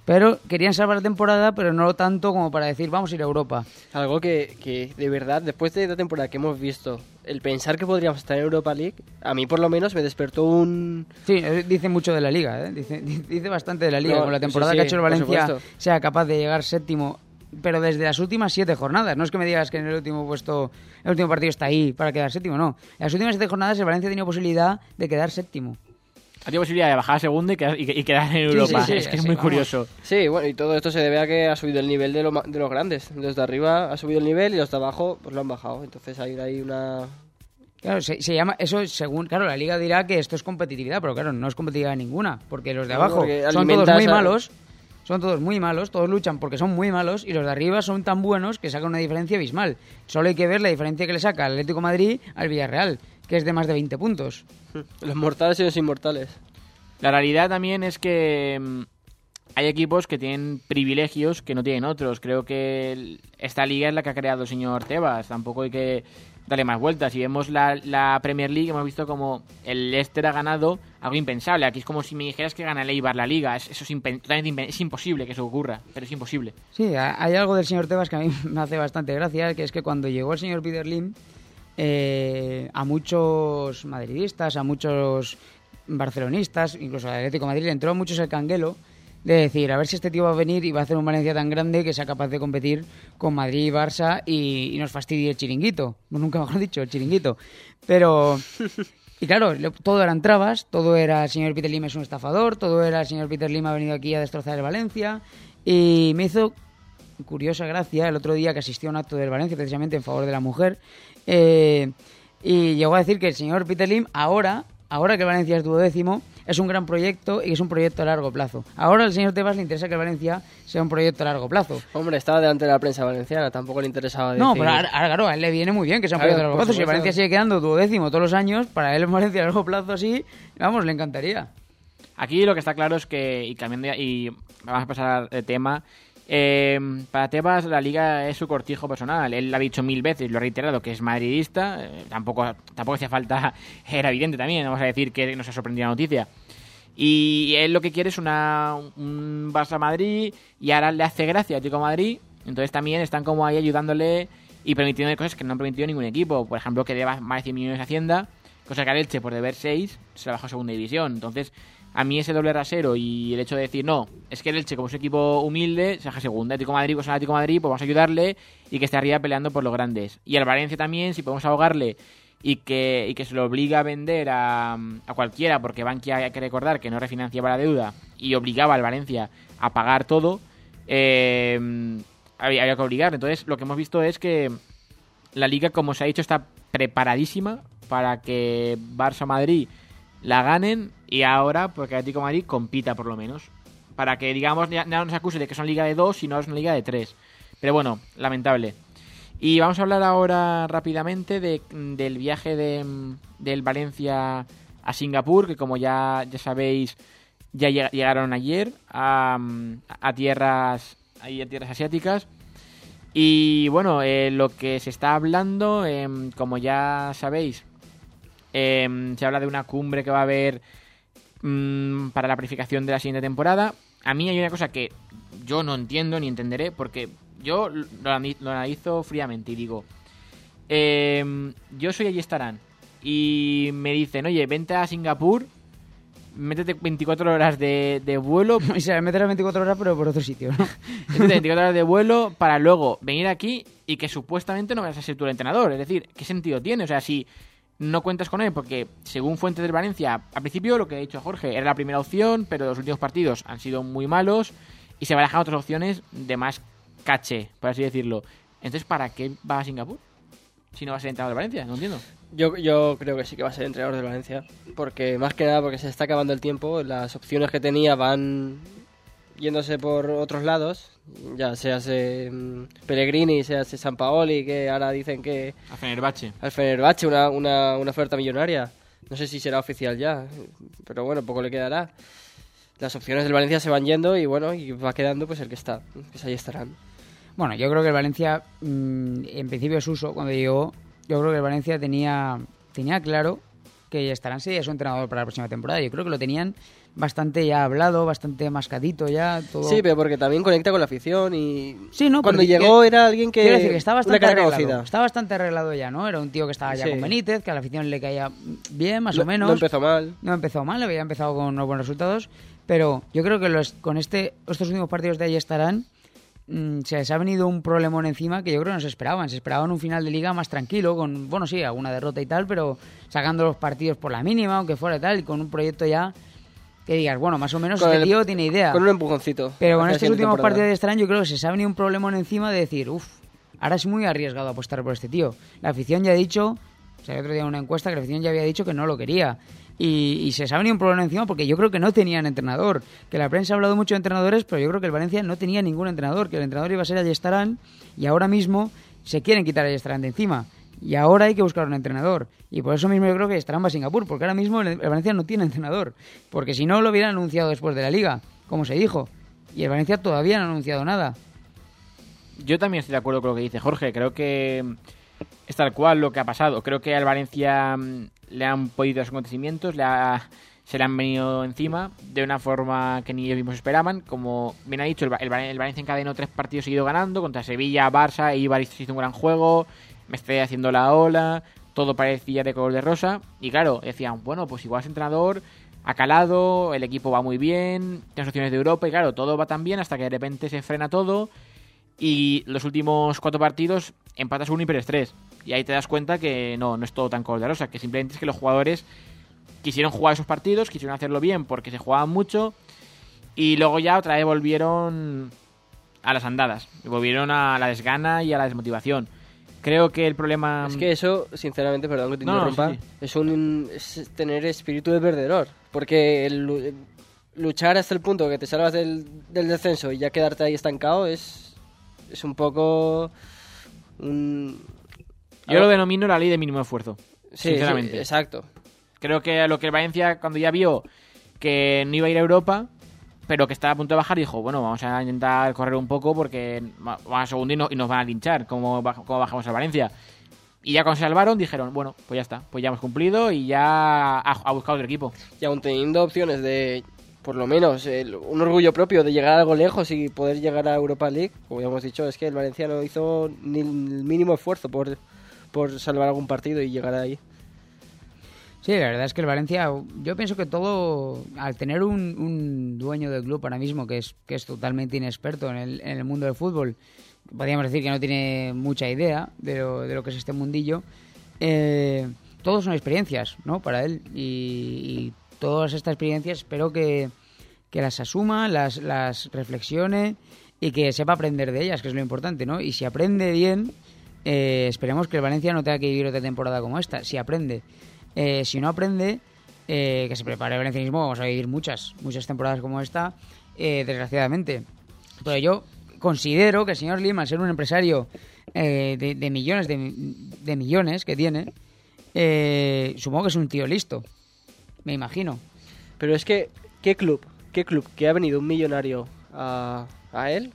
Pero querían salvar la temporada, pero no tanto como para decir, vamos a ir a Europa. Algo que de verdad, después de la temporada que hemos visto, el pensar que podríamos estar en Europa League, a mí por lo menos me despertó un... Sí, dice mucho de la Liga, ¿eh? Dice bastante de la Liga. Con la temporada que ha hecho el Valencia sea capaz de llegar séptimo, pero desde las últimas 7 jornadas. No es que me digas que en el último partido está ahí para quedar séptimo, no. En las últimas 7 jornadas el Valencia ha tenido posibilidad de quedar séptimo. Ha tenido posibilidad de bajar a segunda y quedar en Europa. Sí, es que es muy curioso. Sí, bueno, y todo esto se debe a que ha subido el nivel de los grandes. Los de arriba ha subido el nivel y los de abajo pues lo han bajado. Entonces hay una... Claro, se llama eso según... Claro, la Liga dirá que esto es competitividad, pero claro, no es competitividad ninguna, porque los de abajo son todos muy malos, todos luchan porque son muy malos, y los de arriba son tan buenos que sacan una diferencia abismal. Solo hay que ver la diferencia que le saca el Atlético de Madrid al Villarreal, que es de más de 20 puntos. Los mortales y los inmortales. La realidad también es que hay equipos que tienen privilegios que no tienen otros. Creo que esta liga es la que ha creado el señor Tebas. Tampoco hay que darle más vueltas. Si vemos la Premier League, hemos visto como el Leicester ha ganado algo impensable. Aquí es como si me dijeras que gana el Eibar la liga. Eso es imposible que eso ocurra, pero es imposible. Sí, hay algo del señor Tebas que a mí me hace bastante gracia, que es que cuando llegó el señor Peter Lim, a muchos madridistas, a muchos barcelonistas, incluso al Atlético de Madrid, le entró a muchos el canguelo de decir, a ver si este tío va a venir y va a hacer un Valencia tan grande que sea capaz de competir con Madrid y Barça y nos fastidie el chiringuito. Nunca mejor dicho, el chiringuito. Pero... Y claro, todo eran trabas, todo era el señor Peter Lim es un estafador, todo era el señor Peter Lim ha venido aquí a destrozar el Valencia, y me hizo curiosa gracia el otro día que asistió a un acto del Valencia precisamente en favor de la mujer, y llegó a decir que el señor Peter Lim ahora que el Valencia es 12º, es un gran proyecto y es un proyecto a largo plazo. Ahora al señor Tebas le interesa que el Valencia sea un proyecto a largo plazo. Hombre, estaba delante de la prensa valenciana, tampoco le interesaba decir... No, pero ahora, claro, a él le viene muy bien que sea un proyecto a largo plazo. Si el Valencia sigue quedando 12º todos los años, para él el Valencia a largo plazo así, vamos, le encantaría. Aquí lo que está claro es que, y cambiando y vamos a pasar de tema, para Tebas la Liga es su cortijo personal. Él lo ha dicho 1000 veces, lo ha reiterado, que es madridista. Tampoco hacía falta, era evidente también, vamos a decir que nos ha sorprendido la noticia. Y él lo que quiere es un Barça-Madrid, y ahora le hace gracia a Atlético de Madrid. Entonces también están como ahí ayudándole y permitiendo cosas que no han permitido ningún equipo. Por ejemplo, que deba más de 100 millones a Hacienda, cosa que al Elche, por deber 6, se la bajó a segunda división. Entonces, a mí ese doble rasero y el hecho de decir, no, es que el Elche, como es un equipo humilde, se baja a segunda. Atlético de Madrid, pues al Atlético de Madrid, pues vamos a ayudarle y que esté arriba peleando por los grandes. Y al Valencia también, si podemos ahogarle y que se lo obliga a vender a cualquiera, porque Bankia, hay que recordar que no refinanciaba la deuda y obligaba al Valencia a pagar todo, había que obligar. Entonces lo que hemos visto es que la Liga, como se ha dicho, está preparadísima para que Barça-Madrid la ganen, y ahora porque Atlético de Madrid compita por lo menos, para que digamos ya no nos acuse de que son liga de 2, sino es una liga de 3. Pero bueno, lamentable. Y vamos a hablar ahora rápidamente del viaje del Valencia a Singapur, que como ya sabéis, ya llegaron ayer a tierras asiáticas. Y bueno, lo que se está hablando, como ya sabéis, se habla de una cumbre que va a haber para la planificación de la siguiente temporada. A mí hay una cosa que yo no entiendo ni entenderé, porque yo lo analizo fríamente y digo, yo soy Allí Estarán y me dicen, oye, vente a Singapur, métete 24 horas de vuelo. Y se meterá 24 horas pero por otro sitio, ¿no? Métete 24 horas de vuelo para luego venir aquí y que supuestamente no vayas a ser tú el entrenador. Es decir, ¿qué sentido tiene? O sea, si no cuentas con él, porque según fuentes del Valencia, al principio lo que ha dicho Jorge era la primera opción, pero los últimos partidos han sido muy malos y se barajan otras opciones de más caché, por así decirlo. Entonces, ¿para qué va a Singapur si no va a ser entrenador de Valencia? No entiendo. Yo creo que sí que va a ser entrenador de Valencia, porque más que nada porque se está acabando el tiempo, las opciones que tenía van yéndose por otros lados, ya sea Pellegrini, sea Sampaoli, que ahora dicen que... Al Fenerbahce, una oferta millonaria. No sé si será oficial ya, pero bueno, poco le quedará. Las opciones del Valencia se van yendo y bueno, y va quedando pues el que está, que Allí Estarán. Bueno, yo creo que el Valencia, en principio Suso, cuando llegó, yo creo que el Valencia tenía claro que Allí Estarán sería su entrenador para la próxima temporada. Yo creo que lo tenían bastante ya hablado, bastante mascadito ya. Todo... Sí, pero porque también conecta con la afición y... Sí, ¿no? Cuando llegó era alguien que... Quiero decir que está bastante arreglado. Conocida. Está bastante arreglado ya, ¿no? Era un tío que estaba ya con Benítez, que a la afición le caía bien, más o menos. No empezó mal. No empezó mal, había empezado con unos buenos resultados. Pero yo creo que con estos últimos partidos de ahí estarán... se les ha venido un problemón encima que yo creo que no se esperaban. Se esperaban un final de liga más tranquilo, con, bueno, sí, alguna derrota y tal, pero sacando los partidos por la mínima, aunque fuera y tal, y con un proyecto ya que digas, bueno, más o menos este tío tiene idea. Con un empujoncito. Pero con estos últimos partidos de Estarán yo creo que se les ha venido un problemón encima de decir, ahora es muy arriesgado apostar por este tío. La afición ya ha dicho, o sea, el otro día en una encuesta que la afición ya había dicho que no lo quería. Y se les ha venido un problema encima porque yo creo que no tenían entrenador. Que la prensa ha hablado mucho de entrenadores, pero yo creo que el Valencia no tenía ningún entrenador. Que el entrenador iba a ser Ayestarán y ahora mismo se quieren quitar a Ayestarán de encima. Y ahora hay que buscar un entrenador. Y por eso mismo yo creo que Ayestarán va a Singapur, porque ahora mismo el Valencia no tiene entrenador. Porque si no lo hubieran anunciado después de la Liga, como se dijo. Y el Valencia todavía no ha anunciado nada. Yo también estoy de acuerdo con lo que dice Jorge. Creo que es tal cual lo que ha pasado. Creo que al Valencia le han podido los acontecimientos, se le han venido encima de una forma que ni ellos mismos esperaban. Como bien ha dicho, el Valencia encadenó 3 partidos seguidos ganando contra Sevilla, Barça, Eibar hizo un gran juego, me estoy haciendo la ola, todo parecía de color de rosa. Y claro, decían, bueno, pues igual ese entrenador ha calado, el equipo va muy bien, tiene opciones de Europa y claro, todo va tan bien hasta que de repente se frena todo y los últimos 4 partidos empatas 1 y pierdes 3. Y ahí te das cuenta que no es todo tan color de rosa, que simplemente es que los jugadores quisieron jugar esos partidos, quisieron hacerlo bien porque se jugaban mucho y luego ya otra vez volvieron a las andadas, volvieron a la desgana y a la desmotivación. Creo que el problema... Es que eso, sinceramente, perdón que te interrumpa, sí. Es tener espíritu de perdedor, porque luchar hasta el punto que te salvas del descenso y ya quedarte ahí estancado es un poco... Yo lo denomino la ley de mínimo esfuerzo, sí, sinceramente. Sí, exacto. Creo que lo que el Valencia, cuando ya vio que no iba a ir a Europa, pero que estaba a punto de bajar, dijo, bueno, vamos a intentar correr un poco porque vamos a segundo y nos van a linchar, como bajamos a Valencia. Y ya cuando se salvaron, dijeron, bueno, pues ya está, pues ya hemos cumplido y ya ha buscado otro equipo. Y aún teniendo opciones de, por lo menos, un orgullo propio de llegar algo lejos y poder llegar a Europa League, como ya hemos dicho, es que el Valencia no hizo ni el mínimo esfuerzo por salvar algún partido y llegar ahí. Sí, la verdad es que el Valencia, yo pienso que todo, al tener un dueño del club ahora mismo que es totalmente inexperto en el mundo del fútbol, podríamos decir que no tiene mucha idea de lo que es este mundillo, todos son experiencias, ¿no? Para él y todas estas experiencias espero que las asuma, las reflexione y que sepa aprender de ellas, que es lo importante, ¿no? Y si aprende bien, esperemos que el Valencia no tenga que vivir otra temporada como esta. Si aprende, si no aprende, que se prepare el valencianismo, vamos a vivir muchas temporadas como esta, desgraciadamente. Pero yo considero que el señor Lim, al ser un empresario de millones de millones que tiene, supongo que es un tío listo, me imagino. Pero es que, ¿qué club que ha venido un millonario a él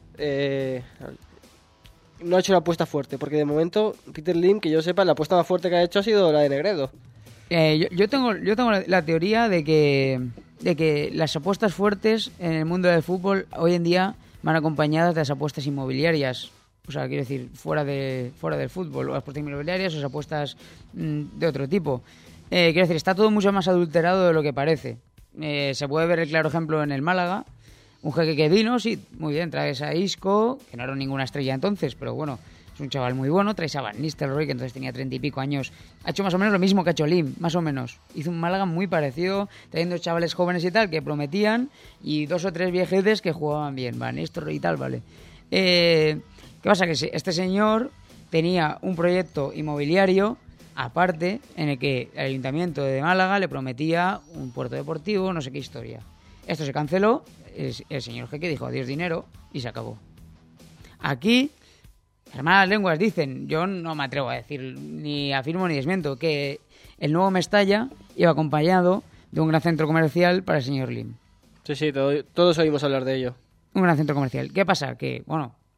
no ha hecho una apuesta fuerte? Porque de momento Peter Lim, que yo sepa, la apuesta más fuerte que ha hecho ha sido la de Negredo. Yo tengo la teoría de que las apuestas fuertes en el mundo del fútbol hoy en día van acompañadas de las apuestas inmobiliarias. O sea, quiero decir, fuera del fútbol, o las apuestas inmobiliarias o las apuestas de otro tipo. Quiero decir, está todo mucho más adulterado de lo que parece. Se puede ver el claro ejemplo en el Málaga. Un jeque que vino, sí, muy bien, traes a Isco, que no era ninguna estrella entonces, pero bueno, es un chaval muy bueno. Traes a Van Nistelrooy, que entonces tenía 30 y pico años. Ha hecho más o menos lo mismo que ha hecho Lim, más o menos. Hizo un Málaga muy parecido, trayendo chavales jóvenes y tal, que prometían, y 2 o 3 viejetes que jugaban bien. Van Nistelrooy y tal, vale. ¿Qué pasa? Que este señor tenía un proyecto inmobiliario aparte en el que el Ayuntamiento de Málaga le prometía un puerto deportivo, no sé qué historia. Esto se canceló, el señor jeque dijo adiós dinero y se acabó. Aquí, las malas lenguas dicen, yo no me atrevo a decir, ni afirmo ni desmiento, que el nuevo Mestalla iba acompañado de un gran centro comercial para el señor Lim. Sí, todos oímos hablar de ello. Un gran centro comercial. ¿Qué pasa? Que, bueno,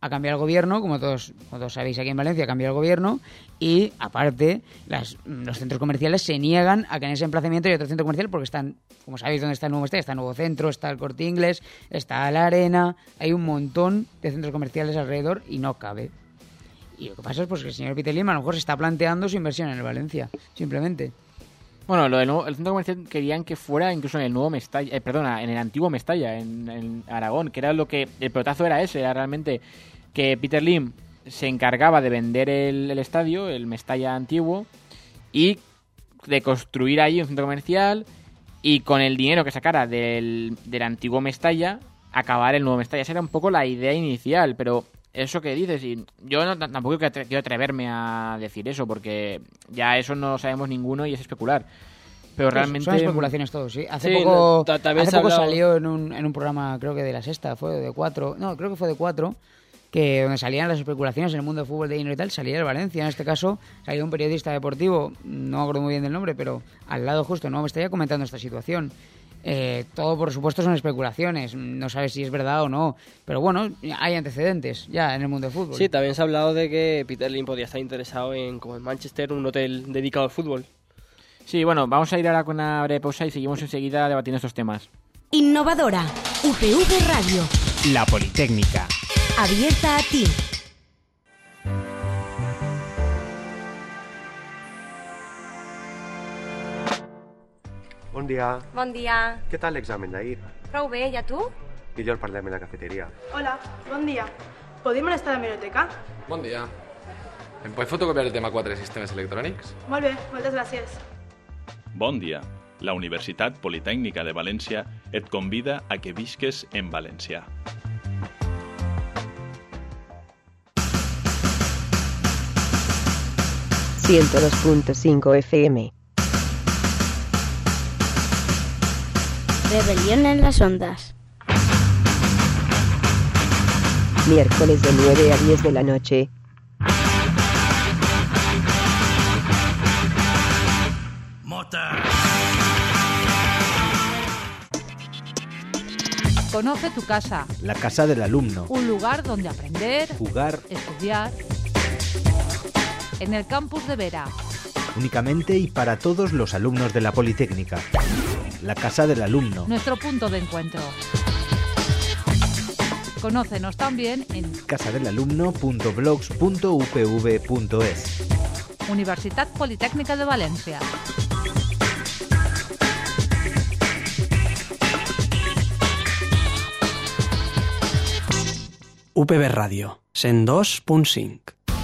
ha cambiado el gobierno, como todos sabéis, aquí en Valencia ha cambiado el gobierno, y aparte los centros comerciales se niegan a que en ese emplazamiento haya otro centro comercial porque están, como sabéis dónde está el nuevo Mestalla, está el Nuevo Centro, está el Corte Inglés, está la Arena, hay un montón de centros comerciales alrededor y no cabe. Y lo que pasa es pues, que el señor Peter Lim a lo mejor se está planteando su inversión en el Valencia, simplemente. Bueno, lo del el centro comercial querían que fuera incluso en el nuevo Mestalla, en el antiguo Mestalla, en Aragón, que era lo que el pelotazo era ese, era realmente que Peter Lim se encargaba de vender el estadio, el Mestalla antiguo, y de construir ahí un centro comercial y con el dinero que sacara del antiguo Mestalla acabar el nuevo Mestalla. Esa era un poco la idea inicial, pero eso que dices, y yo tampoco quiero atreverme a decir eso, porque ya eso no lo sabemos ninguno y es especular. Pero realmente... Son especulaciones todos, sí. Hace poco salió en un programa, creo que de La Sexta, fue de 4, no, creo que fue de 4, que donde salían las especulaciones en el mundo del fútbol de dinero y tal, salía el Valencia. En este caso, salió un periodista deportivo, no me acuerdo muy bien del nombre, pero al lado justo, no me estaría comentando esta situación. Todo, por supuesto, son especulaciones. No sabes si es verdad o no. Pero bueno, hay antecedentes ya en el mundo del fútbol. Sí, también se ha hablado de que Peter Lim podría estar interesado en, como en Manchester, un hotel dedicado al fútbol. Sí, bueno, vamos a ir ahora con una breve pausa y seguimos enseguida debatiendo estos temas. Innovadora. UPV Radio. La Politécnica. Abierta a ti. Bon dia. Bon dia. Què tal l'examen d'ahir? Prou bé, i a tu? Millor parlem a la cafeteria. Hola, bon dia. Podem anar a la biblioteca? Bon dia. Em pots fotocopiar el tema 4 de sistemes electrònics? Molt bé, moltes gràcies. Bon dia. La Universitat Politècnica de València et convida a que visques en valencià. ...102.5 FM. Rebelión en las ondas. Miércoles de 9 a 10 de la noche. Mota. Conoce tu casa. La casa del alumno. Un lugar donde aprender, jugar, estudiar. En el campus de Vera. Únicamente y para todos los alumnos de la Politécnica. La casa del alumno. Nuestro punto de encuentro. Conócenos también en casadelalumno.blogs.upv.es. Universitat Politécnica de Valencia. UPV Radio, 102.5.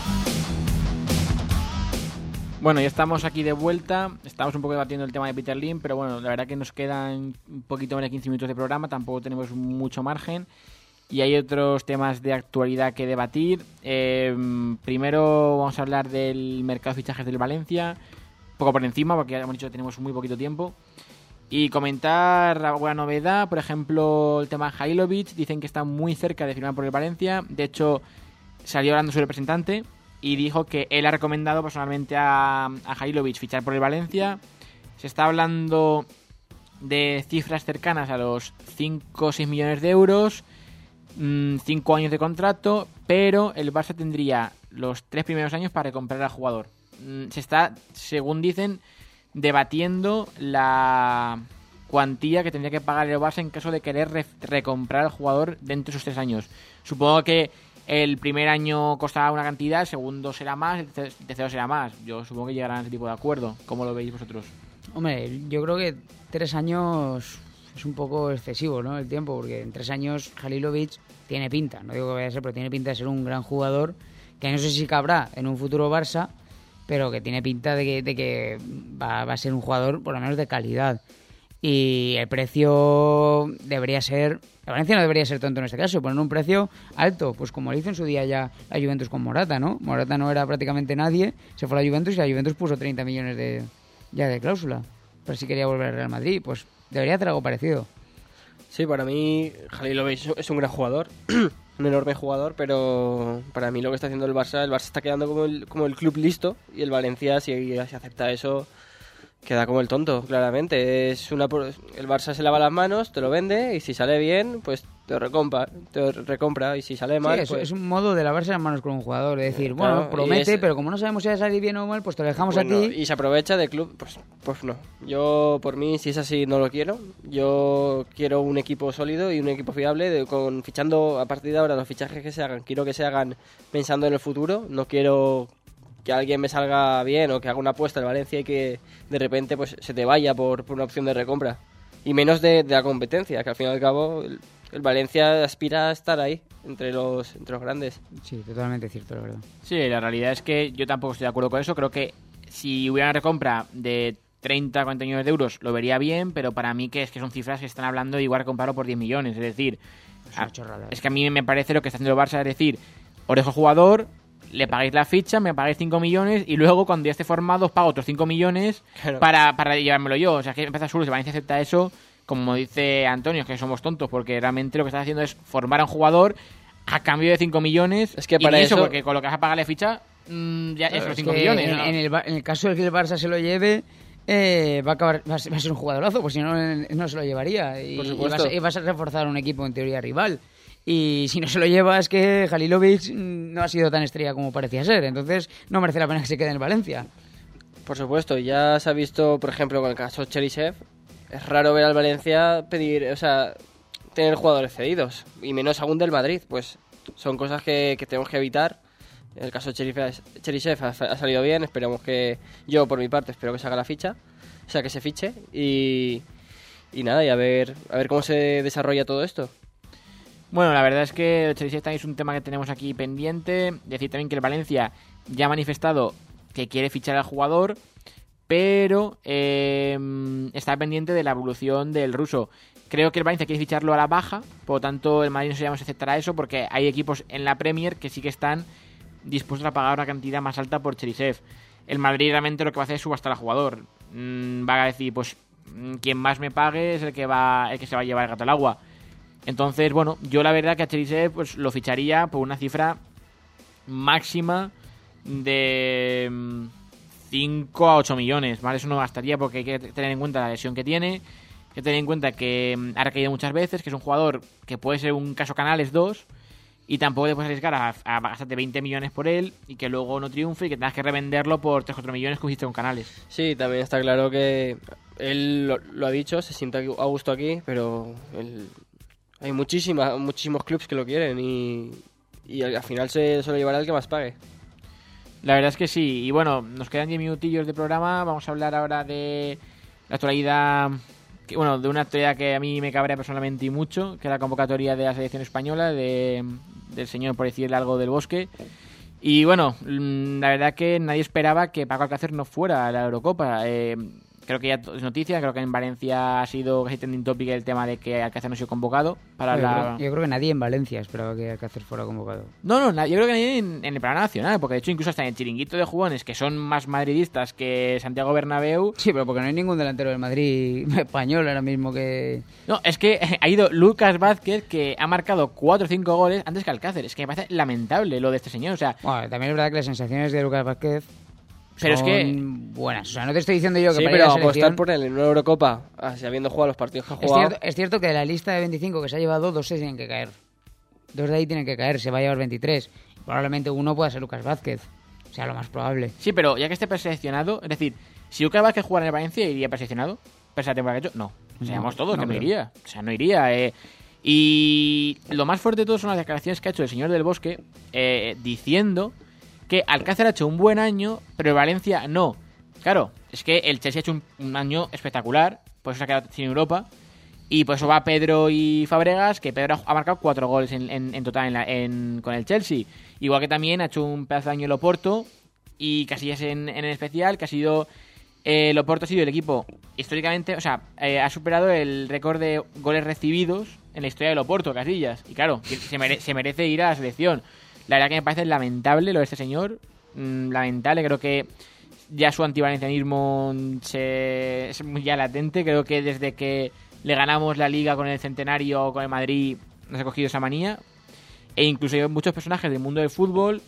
Bueno, ya estamos aquí de vuelta. Estamos un poco debatiendo el tema de Peter Lim, pero bueno, la verdad que nos quedan un poquito más de 15 minutos de programa, tampoco tenemos mucho margen y hay otros temas de actualidad que debatir. Primero vamos a hablar del mercado de fichajes del Valencia, un poco por encima, porque ya hemos dicho que tenemos muy poquito tiempo. Y comentar alguna novedad, por ejemplo, el tema de Halilovic. Dicen que está muy cerca de firmar por el Valencia. De hecho, salió hablando su representante y dijo que él ha recomendado personalmente a Halilovic fichar por el Valencia. Se está hablando de cifras cercanas a los 5 o 6 millones de euros, 5 años de contrato, pero el Barça tendría los 3 primeros años para recomprar al jugador. Se está, según dicen, debatiendo la cuantía que tendría que pagar el Barça en caso de querer recomprar al jugador dentro de esos 3 años. Supongo que el primer año costará una cantidad, el segundo será más, el tercero será más. Yo supongo que llegarán a ese tipo de acuerdo. ¿Cómo lo veis vosotros? Hombre, yo creo que 3 años es un poco excesivo, ¿no? El tiempo, porque en 3 años Halilovic tiene pinta, no digo que vaya a ser, pero tiene pinta de ser un gran jugador, que no sé si cabrá en un futuro Barça, pero que tiene pinta de que va a ser un jugador por lo menos de calidad. Y el precio debería ser... La Valencia no debería ser tonto en este caso, poner un precio alto, pues como lo hizo en su día ya la Juventus con Morata, ¿no? Morata no era prácticamente nadie, se fue a la Juventus y la Juventus puso 30 millones de cláusula. Pero si quería volver al Real Madrid, pues debería hacer algo parecido. Sí, para mí Halilovic es un gran jugador, un enorme jugador, pero para mí lo que está haciendo el Barça está quedando como el club listo, y el Valencia, si acepta eso, queda como el tonto, claramente. El Barça se lava las manos, te lo vende, y si sale bien, pues te recompra y si sale mal... Sí, pues... es un modo de lavarse las manos con un jugador, es decir, Claro, bueno, promete, pero como no sabemos si va a salir bien o mal, pues te lo dejamos a ti. Y se aprovecha del club, pues no. Yo, por mí, si es así, no lo quiero. Yo quiero un equipo sólido y un equipo fiable, fichando a partir de ahora los fichajes que se hagan. Quiero que se hagan pensando en el futuro, no quiero que alguien me salga bien o que haga una apuesta en Valencia y que de repente pues se te vaya por una opción de recompra. Y menos de la competencia, que al fin y al cabo el Valencia aspira a estar ahí, entre los grandes. Sí, totalmente cierto, la verdad. Sí, la realidad es que yo tampoco estoy de acuerdo con eso. Creo que si hubiera una recompra de 30, 40 millones de euros, lo vería bien, pero para mí que son cifras que están hablando de igual comprarlo por 10 millones. Es decir, es que a mí me parece lo que está haciendo el Barça, es decir, os dejo jugador, le pagáis la ficha, me pagáis 5 millones y luego cuando ya esté formado os pago otros 5 millones para llevármelo yo. O sea, que empieza solo, si Valencia acepta eso, como dice Antonio, que somos tontos, porque realmente lo que estás haciendo es formar a un jugador a cambio de 5 millones. Es que para eso, porque con lo que vas a pagarle ficha, ya esos 5 millones. ¿No? En el caso de que el Barça se lo lleve, va a ser un jugadorazo, pues si no, no se lo llevaría. Y vas a reforzar un equipo en teoría rival. Y si no se lo lleva es que Halilovic no ha sido tan estrella como parecía ser, entonces no merece la pena que se quede en el Valencia. Por supuesto, ya se ha visto, por ejemplo, con el caso Cherisev, es raro ver al Valencia tener jugadores cedidos, y menos aún del Madrid, pues son cosas que tenemos que evitar. En el caso Cherisev ha salido bien, esperamos que, yo por mi parte espero que se haga la ficha, o sea que se fiche, y nada, y a ver cómo se desarrolla todo esto. Bueno, la verdad es que el Chelsea también es un tema que tenemos aquí pendiente. Decir también que el Valencia ya ha manifestado que quiere fichar al jugador, pero está pendiente de la evolución del ruso. Creo que el Valencia quiere ficharlo a la baja, por lo tanto el Madrid no se aceptará eso porque hay equipos en la Premier que sí que están dispuestos a pagar una cantidad más alta por Cherisev. El Madrid realmente lo que va a hacer es subastar al jugador. Va a decir, pues quien más me pague es el que se va a llevar el gato al agua. Entonces, bueno, yo la verdad que a Cherisev pues lo ficharía por una cifra máxima de 5 a 8 millones, ¿vale? Eso no bastaría porque hay que tener en cuenta la lesión que tiene, hay que tener en cuenta que ha recaído muchas veces, que es un jugador que puede ser un caso Canales 2 y tampoco te puedes arriesgar a gastarte 20 millones por él y que luego no triunfe y que tengas que revenderlo por 3 o 4 millones como hiciste con Canales. Sí, también está claro que él lo ha dicho, se siente a gusto aquí, pero hay muchísimos clubes que lo quieren y al final se lo llevará el que más pague. La verdad es que sí. Y bueno, nos quedan 10 minutillos de programa. Vamos a hablar ahora de la actualidad, de una actualidad que a mí me cabrea personalmente y mucho, que es la convocatoria de la selección española del señor, por decirle algo, del Bosque. Y bueno, la verdad que nadie esperaba que Paco Alcácer no fuera a la Eurocopa. Creo que ya es noticia, creo que en Valencia ha sido casi trending topic el tema de que Alcácer no ha sido convocado para yo creo que nadie en Valencia esperaba que Alcácer fuera convocado. No, yo creo que nadie en el plano nacional, porque de hecho incluso hasta en el chiringuito de jugones, que son más madridistas que Santiago Bernabéu. Sí, pero porque no hay ningún delantero del Madrid español ahora mismo que... No, es que ha ido Lucas Vázquez, que ha marcado 4 o 5 goles antes que Alcácer. Es que me parece lamentable lo de este señor, o sea... Bueno, también es verdad que las sensaciones de Lucas Vázquez... Pero es que buenas, o sea, no te estoy diciendo yo que sí, para pero ir a la selección... apostar por él en una Eurocopa, así habiendo jugado los partidos que ha jugado... Es cierto que de la lista de 25 que se ha llevado, 2 se tienen que caer. 2 de ahí tienen que caer, se va a llevar 23. Probablemente uno pueda ser Lucas Vázquez, o sea, lo más probable. Sí, pero ya que esté preseleccionado, es decir, si Lucas Vázquez jugara en el Valencia, ¿iría preseleccionado? ¿Pese a la temporada que ha hecho? No. Sabemos todos que no iría. O sea, no iría. Y lo más fuerte de todo son las declaraciones que ha hecho el señor del Bosque, diciendo que Alcácer ha hecho un buen año, pero el Valencia no. Claro, es que el Chelsea ha hecho un año espectacular, por eso se ha quedado sin Europa, y por eso va Pedro y Fabregas, que Pedro ha marcado 4 goles en total con el Chelsea. Igual que también ha hecho un pedazo de año el Oporto, y Casillas en especial, que ha sido... el Oporto ha sido el equipo históricamente, o sea, ha superado el récord de goles recibidos en la historia del Oporto, Casillas. Y claro, se merece ir a la selección. La verdad que me parece lamentable lo de este señor, lamentable, creo que ya su antivalencianismo es muy ya latente, creo que desde que le ganamos la Liga con el Centenario o con el Madrid nos ha cogido esa manía, e incluso hay muchos personajes del mundo del fútbol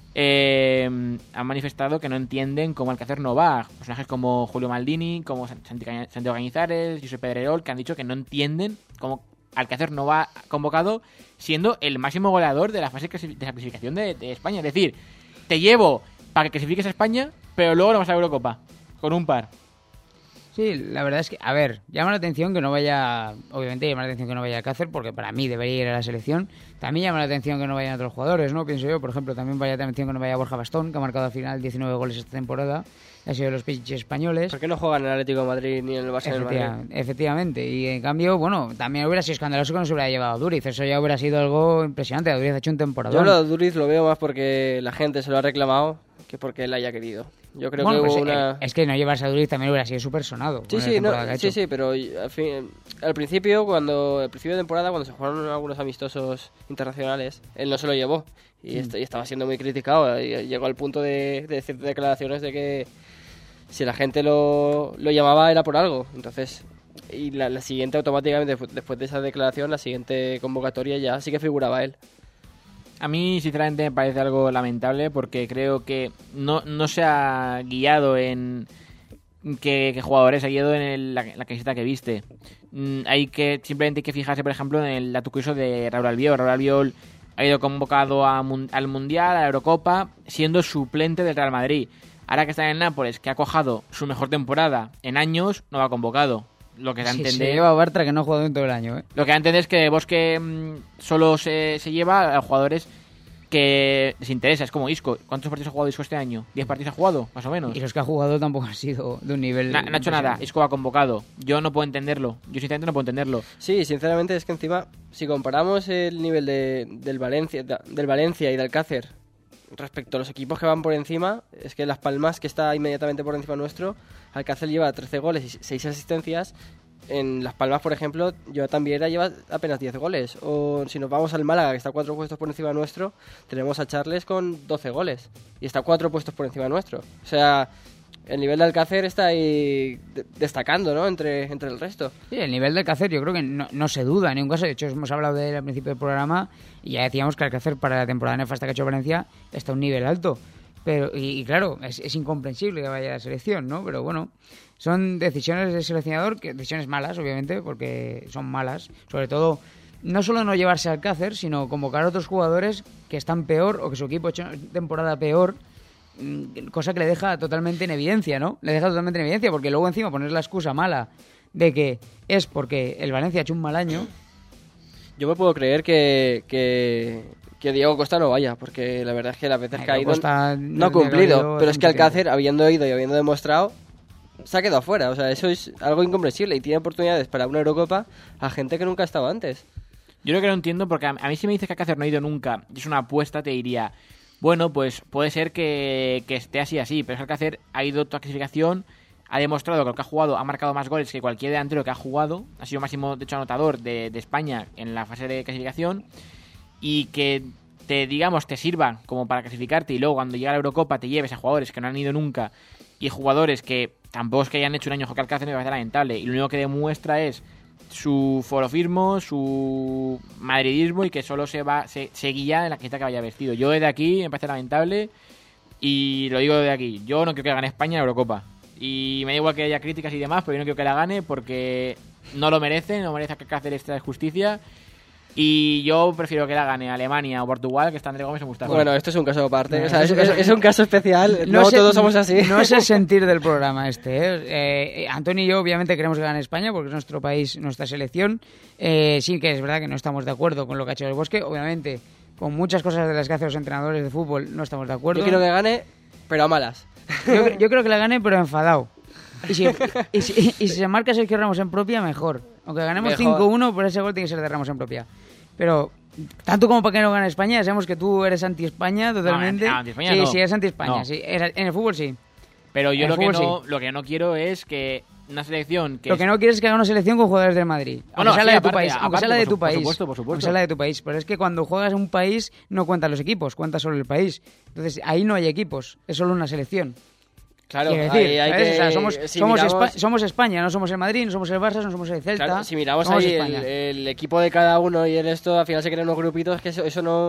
han manifestado que no entienden cómo Alcácer no va, personajes como Julio Maldini, como Santiago Cañizares, Josep Pedrerol, que han dicho que no entienden cómo Alcácer no va convocado siendo el máximo goleador de la fase de clasificación de España. Es decir, te llevo para que clasifiques a España, pero luego no vas a la Eurocopa, con un par. Sí, la verdad es que, a ver, llama la atención que no vaya, obviamente llama la atención que no vaya Alcácer, porque para mí debería ir a la selección. También llama la atención que no vayan otros jugadores, ¿no? Pienso yo, por ejemplo, también llama la atención que no vaya Borja Bastón, que ha marcado al final 19 goles esta temporada. Ha sido de los pichiches españoles. ¿Por qué no juegan en el Atlético de Madrid ni en el Barça del Madrid? Efectivamente, y en cambio, bueno, también hubiera sido escandaloso que no se hubiera llevado a Duriz. Eso ya hubiera sido algo impresionante. Duriz ha hecho un temporadón. Yo lo de Duriz lo veo más porque la gente se lo ha reclamado que porque él haya querido. Yo creo que hubo una... Es que no llevarse a Duriz también hubiera sido súper sonado. Sí, pero al principio de temporada, cuando se jugaron algunos amistosos internacionales, él no se lo llevó y estaba siendo muy criticado. Y llegó al punto de decir declaraciones de que si la gente lo llamaba era por algo. Entonces, y la siguiente automáticamente, después de esa declaración, la siguiente convocatoria ya sí que figuraba él. A mí, sinceramente, me parece algo lamentable porque creo que no se ha guiado en qué jugadores ha guiado en la camiseta que viste. Simplemente hay que fijarse, por ejemplo, en el dato curioso de Raúl Albiol. Raúl Albiol ha ido convocado al Mundial, a la Eurocopa, siendo suplente del Real Madrid. Ahora que está en el Nápoles, que ha cuajado su mejor temporada en años, no va convocado. Lo que da a entender... Se lleva a Bartra, que no ha jugado en todo el año, ¿eh? Lo que da a entender es que Bosque solo se lleva a jugadores que les interesa. Es como Isco. ¿Cuántos partidos ha jugado Isco este año? ¿10 partidos ha jugado? Más o menos. Y los que ha jugado tampoco han sido de un nivel... No ha hecho nada. Isco va convocado. Yo no puedo entenderlo. Yo sinceramente no puedo entenderlo. Sí, sinceramente es que encima, si comparamos el nivel del Valencia y del Alcácer respecto a los equipos que van por encima, es que Las Palmas, que está inmediatamente por encima nuestro, Alcácer lleva 13 goles y 6 asistencias. En Las Palmas, por ejemplo, yo también lleva apenas 10 goles. O si nos vamos al Málaga, que está 4 puestos por encima nuestro, tenemos a Charles con 12 goles. Y está 4 puestos por encima nuestro. O sea, el nivel de Alcácer está ahí destacando, ¿no? Entre el resto. Sí, el nivel de Alcácer yo creo que no se duda en ningún caso. De hecho, hemos hablado de él al principio del programa y ya decíamos que Alcácer para la temporada nefasta que ha hecho Valencia está a un nivel alto. Pero y claro, es incomprensible que vaya a la selección, ¿no? Pero bueno, son decisiones del seleccionador, decisiones malas, obviamente, porque son malas. Sobre todo, no solo no llevarse a Alcácer, sino convocar a otros jugadores que están peor o que su equipo ha hecho una temporada peor, cosa que le deja totalmente en evidencia, ¿no? Le deja totalmente en evidencia, porque luego encima poner la excusa mala de que es porque el Valencia ha hecho un mal año. Yo me puedo creer que Diego Costa no vaya, porque la verdad es que las veces que ha ido no ha cumplido, pero es que Alcácer, habiendo ido y habiendo demostrado, se ha quedado fuera. O sea, eso es algo incomprensible y tiene oportunidades para una Eurocopa a gente que nunca ha estado antes. Yo lo que no entiendo, porque a mí si me dices que Alcácer no ha ido nunca, es una apuesta, te diría, bueno, pues puede ser que esté así, pero es que Alcácer ha ido a toda clasificación, ha demostrado que lo que ha jugado ha marcado más goles que cualquier delantero que ha jugado, ha sido máximo, de hecho, anotador de España en la fase de clasificación, y que te sirva como para clasificarte y luego cuando llega la Eurocopa te lleves a jugadores que no han ido nunca y jugadores que tampoco es que hayan hecho un año que Alcácer me parece lamentable, y lo único que demuestra es su forofismo, su madridismo y que solo se guía en la camiseta que vaya vestido. Yo desde aquí me parece lamentable y lo digo desde aquí, yo no quiero que gane España la Eurocopa y me da igual que haya críticas y demás, pero yo no quiero que la gane porque no lo merece, no merece que Alcácer esta justicia. Y yo prefiero que la gane Alemania o Portugal, que está André Gómez en Mustafa. Bueno, esto es un caso aparte. O sea, es un caso especial. No todos somos así. No es el sentir del programa este. Antonio y yo obviamente queremos que gane España porque es nuestro país, nuestra selección. Sí que es verdad que no estamos de acuerdo con lo que ha hecho el Bosque. Obviamente, con muchas cosas de las que hacen los entrenadores de fútbol no estamos de acuerdo. Yo quiero que gane, pero a malas. Yo creo que la gane, pero enfadado. Y si se marca Sergio Ramos en propia, mejor. Aunque ganemos 5-1, por ese gol tiene que ser de Ramos en propia. Pero, tanto como para que no gane España, sabemos que tú eres anti-España totalmente. No, anti-España no. Sí, eres anti-España. No. Sí, en el fútbol sí. Pero yo lo que no quiero es que una selección que... Lo que no quieres es que haga una selección con jugadores del Madrid. Aunque sea la de tu país. Aunque sea la de tu país. Por supuesto. Aunque sea la de tu país. Pero es que cuando juegas en un país no cuentan los equipos, cuenta solo el país. Entonces, ahí no hay equipos. Es solo una selección. Claro, decir, hay que... O sea, somos España, no somos el Madrid, no somos el Barça, no somos el Celta. Claro, si miramos ahí el equipo de cada uno y el esto, al final se crean unos grupitos que eso no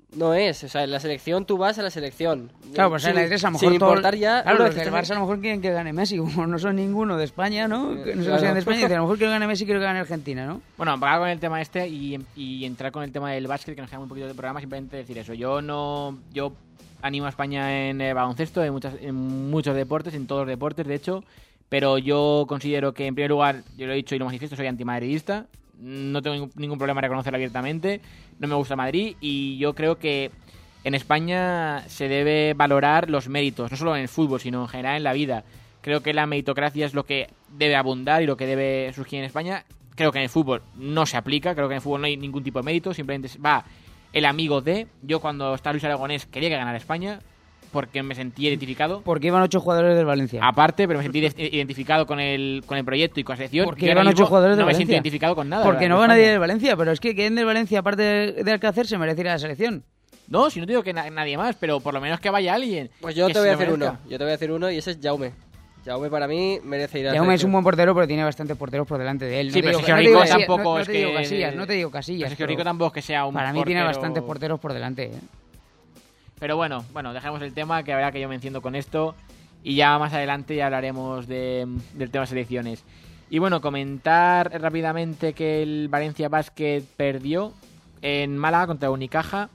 no es. O sea, en la selección tú vas a la selección. Claro, pues en la iglesia a lo mejor sin importar ya... Claro, los del Barça a lo mejor quieren que gane Messi, como no son ninguno de España, ¿no? Que no sean de España, dicen, a lo mejor quiero que gane Messi, quiero que gane Argentina, ¿no? Bueno, para con el tema este y entrar con el tema del básquet, que nos queda muy poquito de programa, simplemente decir eso. Yo animo a España en baloncesto, en muchos deportes, en todos los deportes, de hecho, pero yo considero que, en primer lugar, yo lo he dicho y lo manifiesto, soy antimadridista, no tengo ningún problema en reconocerlo abiertamente, no me gusta Madrid y yo creo que en España se debe valorar los méritos, no solo en el fútbol, sino en general en la vida. Creo que la meritocracia es lo que debe abundar y lo que debe surgir en España. Creo que en el fútbol no se aplica, creo que en el fútbol no hay ningún tipo de mérito, simplemente va el amigo de... Yo cuando estaba Luis Aragonés quería que ganara España porque me sentí identificado. Porque iban 8 jugadores del Valencia. Aparte, pero me sentí identificado con el proyecto y con la selección. Porque iban 8 jugadores del Valencia. No me siento Valencia. identificado con nada. Porque no va nadie del Valencia, pero es que quien del Valencia, aparte de Alcácer, se merecería la selección. No, si no te digo que nadie más, pero por lo menos que vaya alguien. Pues yo te voy a hacer uno. Yo te voy a hacer uno y ese es Jaume. Jaume para mí merece ir a la Jaume es un buen portero, pero tiene bastantes porteros por delante de él. Sí, pero Sergio Rico tampoco es que... No te digo Casillas. Sergio Rico tampoco es que sea un Para mí portero... tiene bastantes porteros por delante, ¿eh? Pero bueno, dejemos el tema, que habrá que yo me enciendo con esto. Y ya más adelante ya hablaremos del tema selecciones. Y bueno, comentar rápidamente que el Valencia Basket perdió en Málaga contra Unicaja.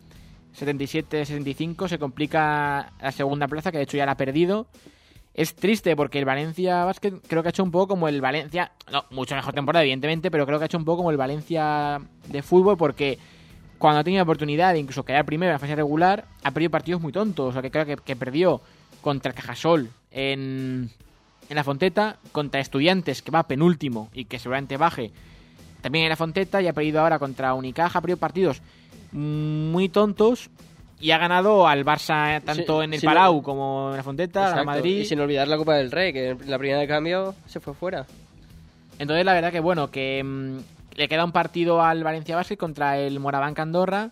77-65, se complica la segunda plaza, que de hecho ya la ha perdido. Es triste porque el Valencia Basket creo que ha hecho un poco como el Valencia... No, mucho mejor temporada, evidentemente, pero creo que ha hecho un poco como el Valencia de fútbol porque cuando ha tenido oportunidad de incluso quedar primero en la fase regular, ha perdido partidos muy tontos. O sea, que creo que perdió contra el Cajasol en la Fonteta, contra Estudiantes, que va penúltimo y que seguramente baje también en la Fonteta, y ha perdido ahora contra Unicaja, ha perdido partidos muy tontos y ha ganado al Barça tanto en el Palau como en la Fonteta, a Madrid. Y sin olvidar la Copa del Rey, que en la primera de cambio se fue fuera. Entonces la verdad que bueno, que le queda un partido al Valencia Basket contra el Morabanc Andorra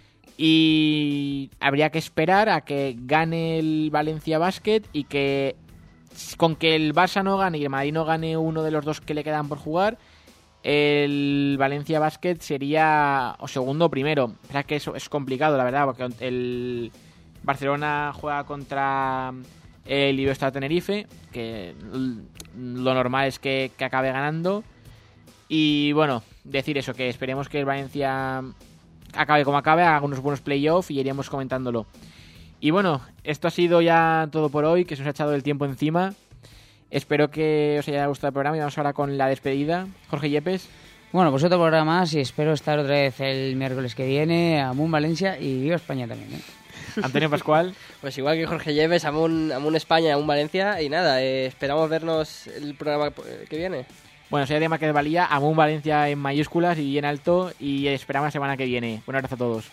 y habría que esperar a que gane el Valencia Basket y que con que el Barça no gane y el Madrid no gane uno de los dos que le quedan por jugar, el Valencia Basket sería o segundo o primero. O sea que eso es complicado, la verdad, porque el Barcelona juega contra el Iberostar Tenerife, que lo normal es que acabe ganando. Y bueno, decir eso, que esperemos que el Valencia acabe como acabe, haga unos buenos playoffs y iríamos comentándolo. Y bueno, esto ha sido ya todo por hoy, que se nos ha echado el tiempo encima. Espero que os haya gustado el programa y vamos ahora con la despedida. Jorge Yepes. Bueno, pues otro programa más y espero estar otra vez el miércoles que viene. Amun Valencia y viva España también, ¿eh? Antonio Pascual. Pues igual que Jorge Yepes, Amun España, Amun Valencia y nada, esperamos vernos el programa que viene. Bueno, soy Adrián Márquez Valía, Amun Valencia en mayúsculas y bien alto y esperamos la semana que viene. Un abrazo a todos.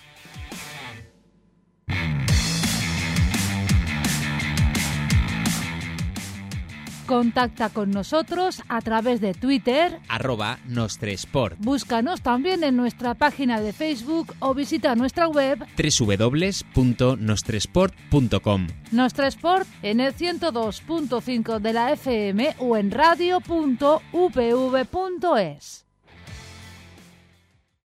Contacta con nosotros a través de Twitter @nostresport. Búscanos también en nuestra página de Facebook o visita nuestra web www.nostresport.com. Nostresport en el 102.5 de la FM o en radio.upv.es.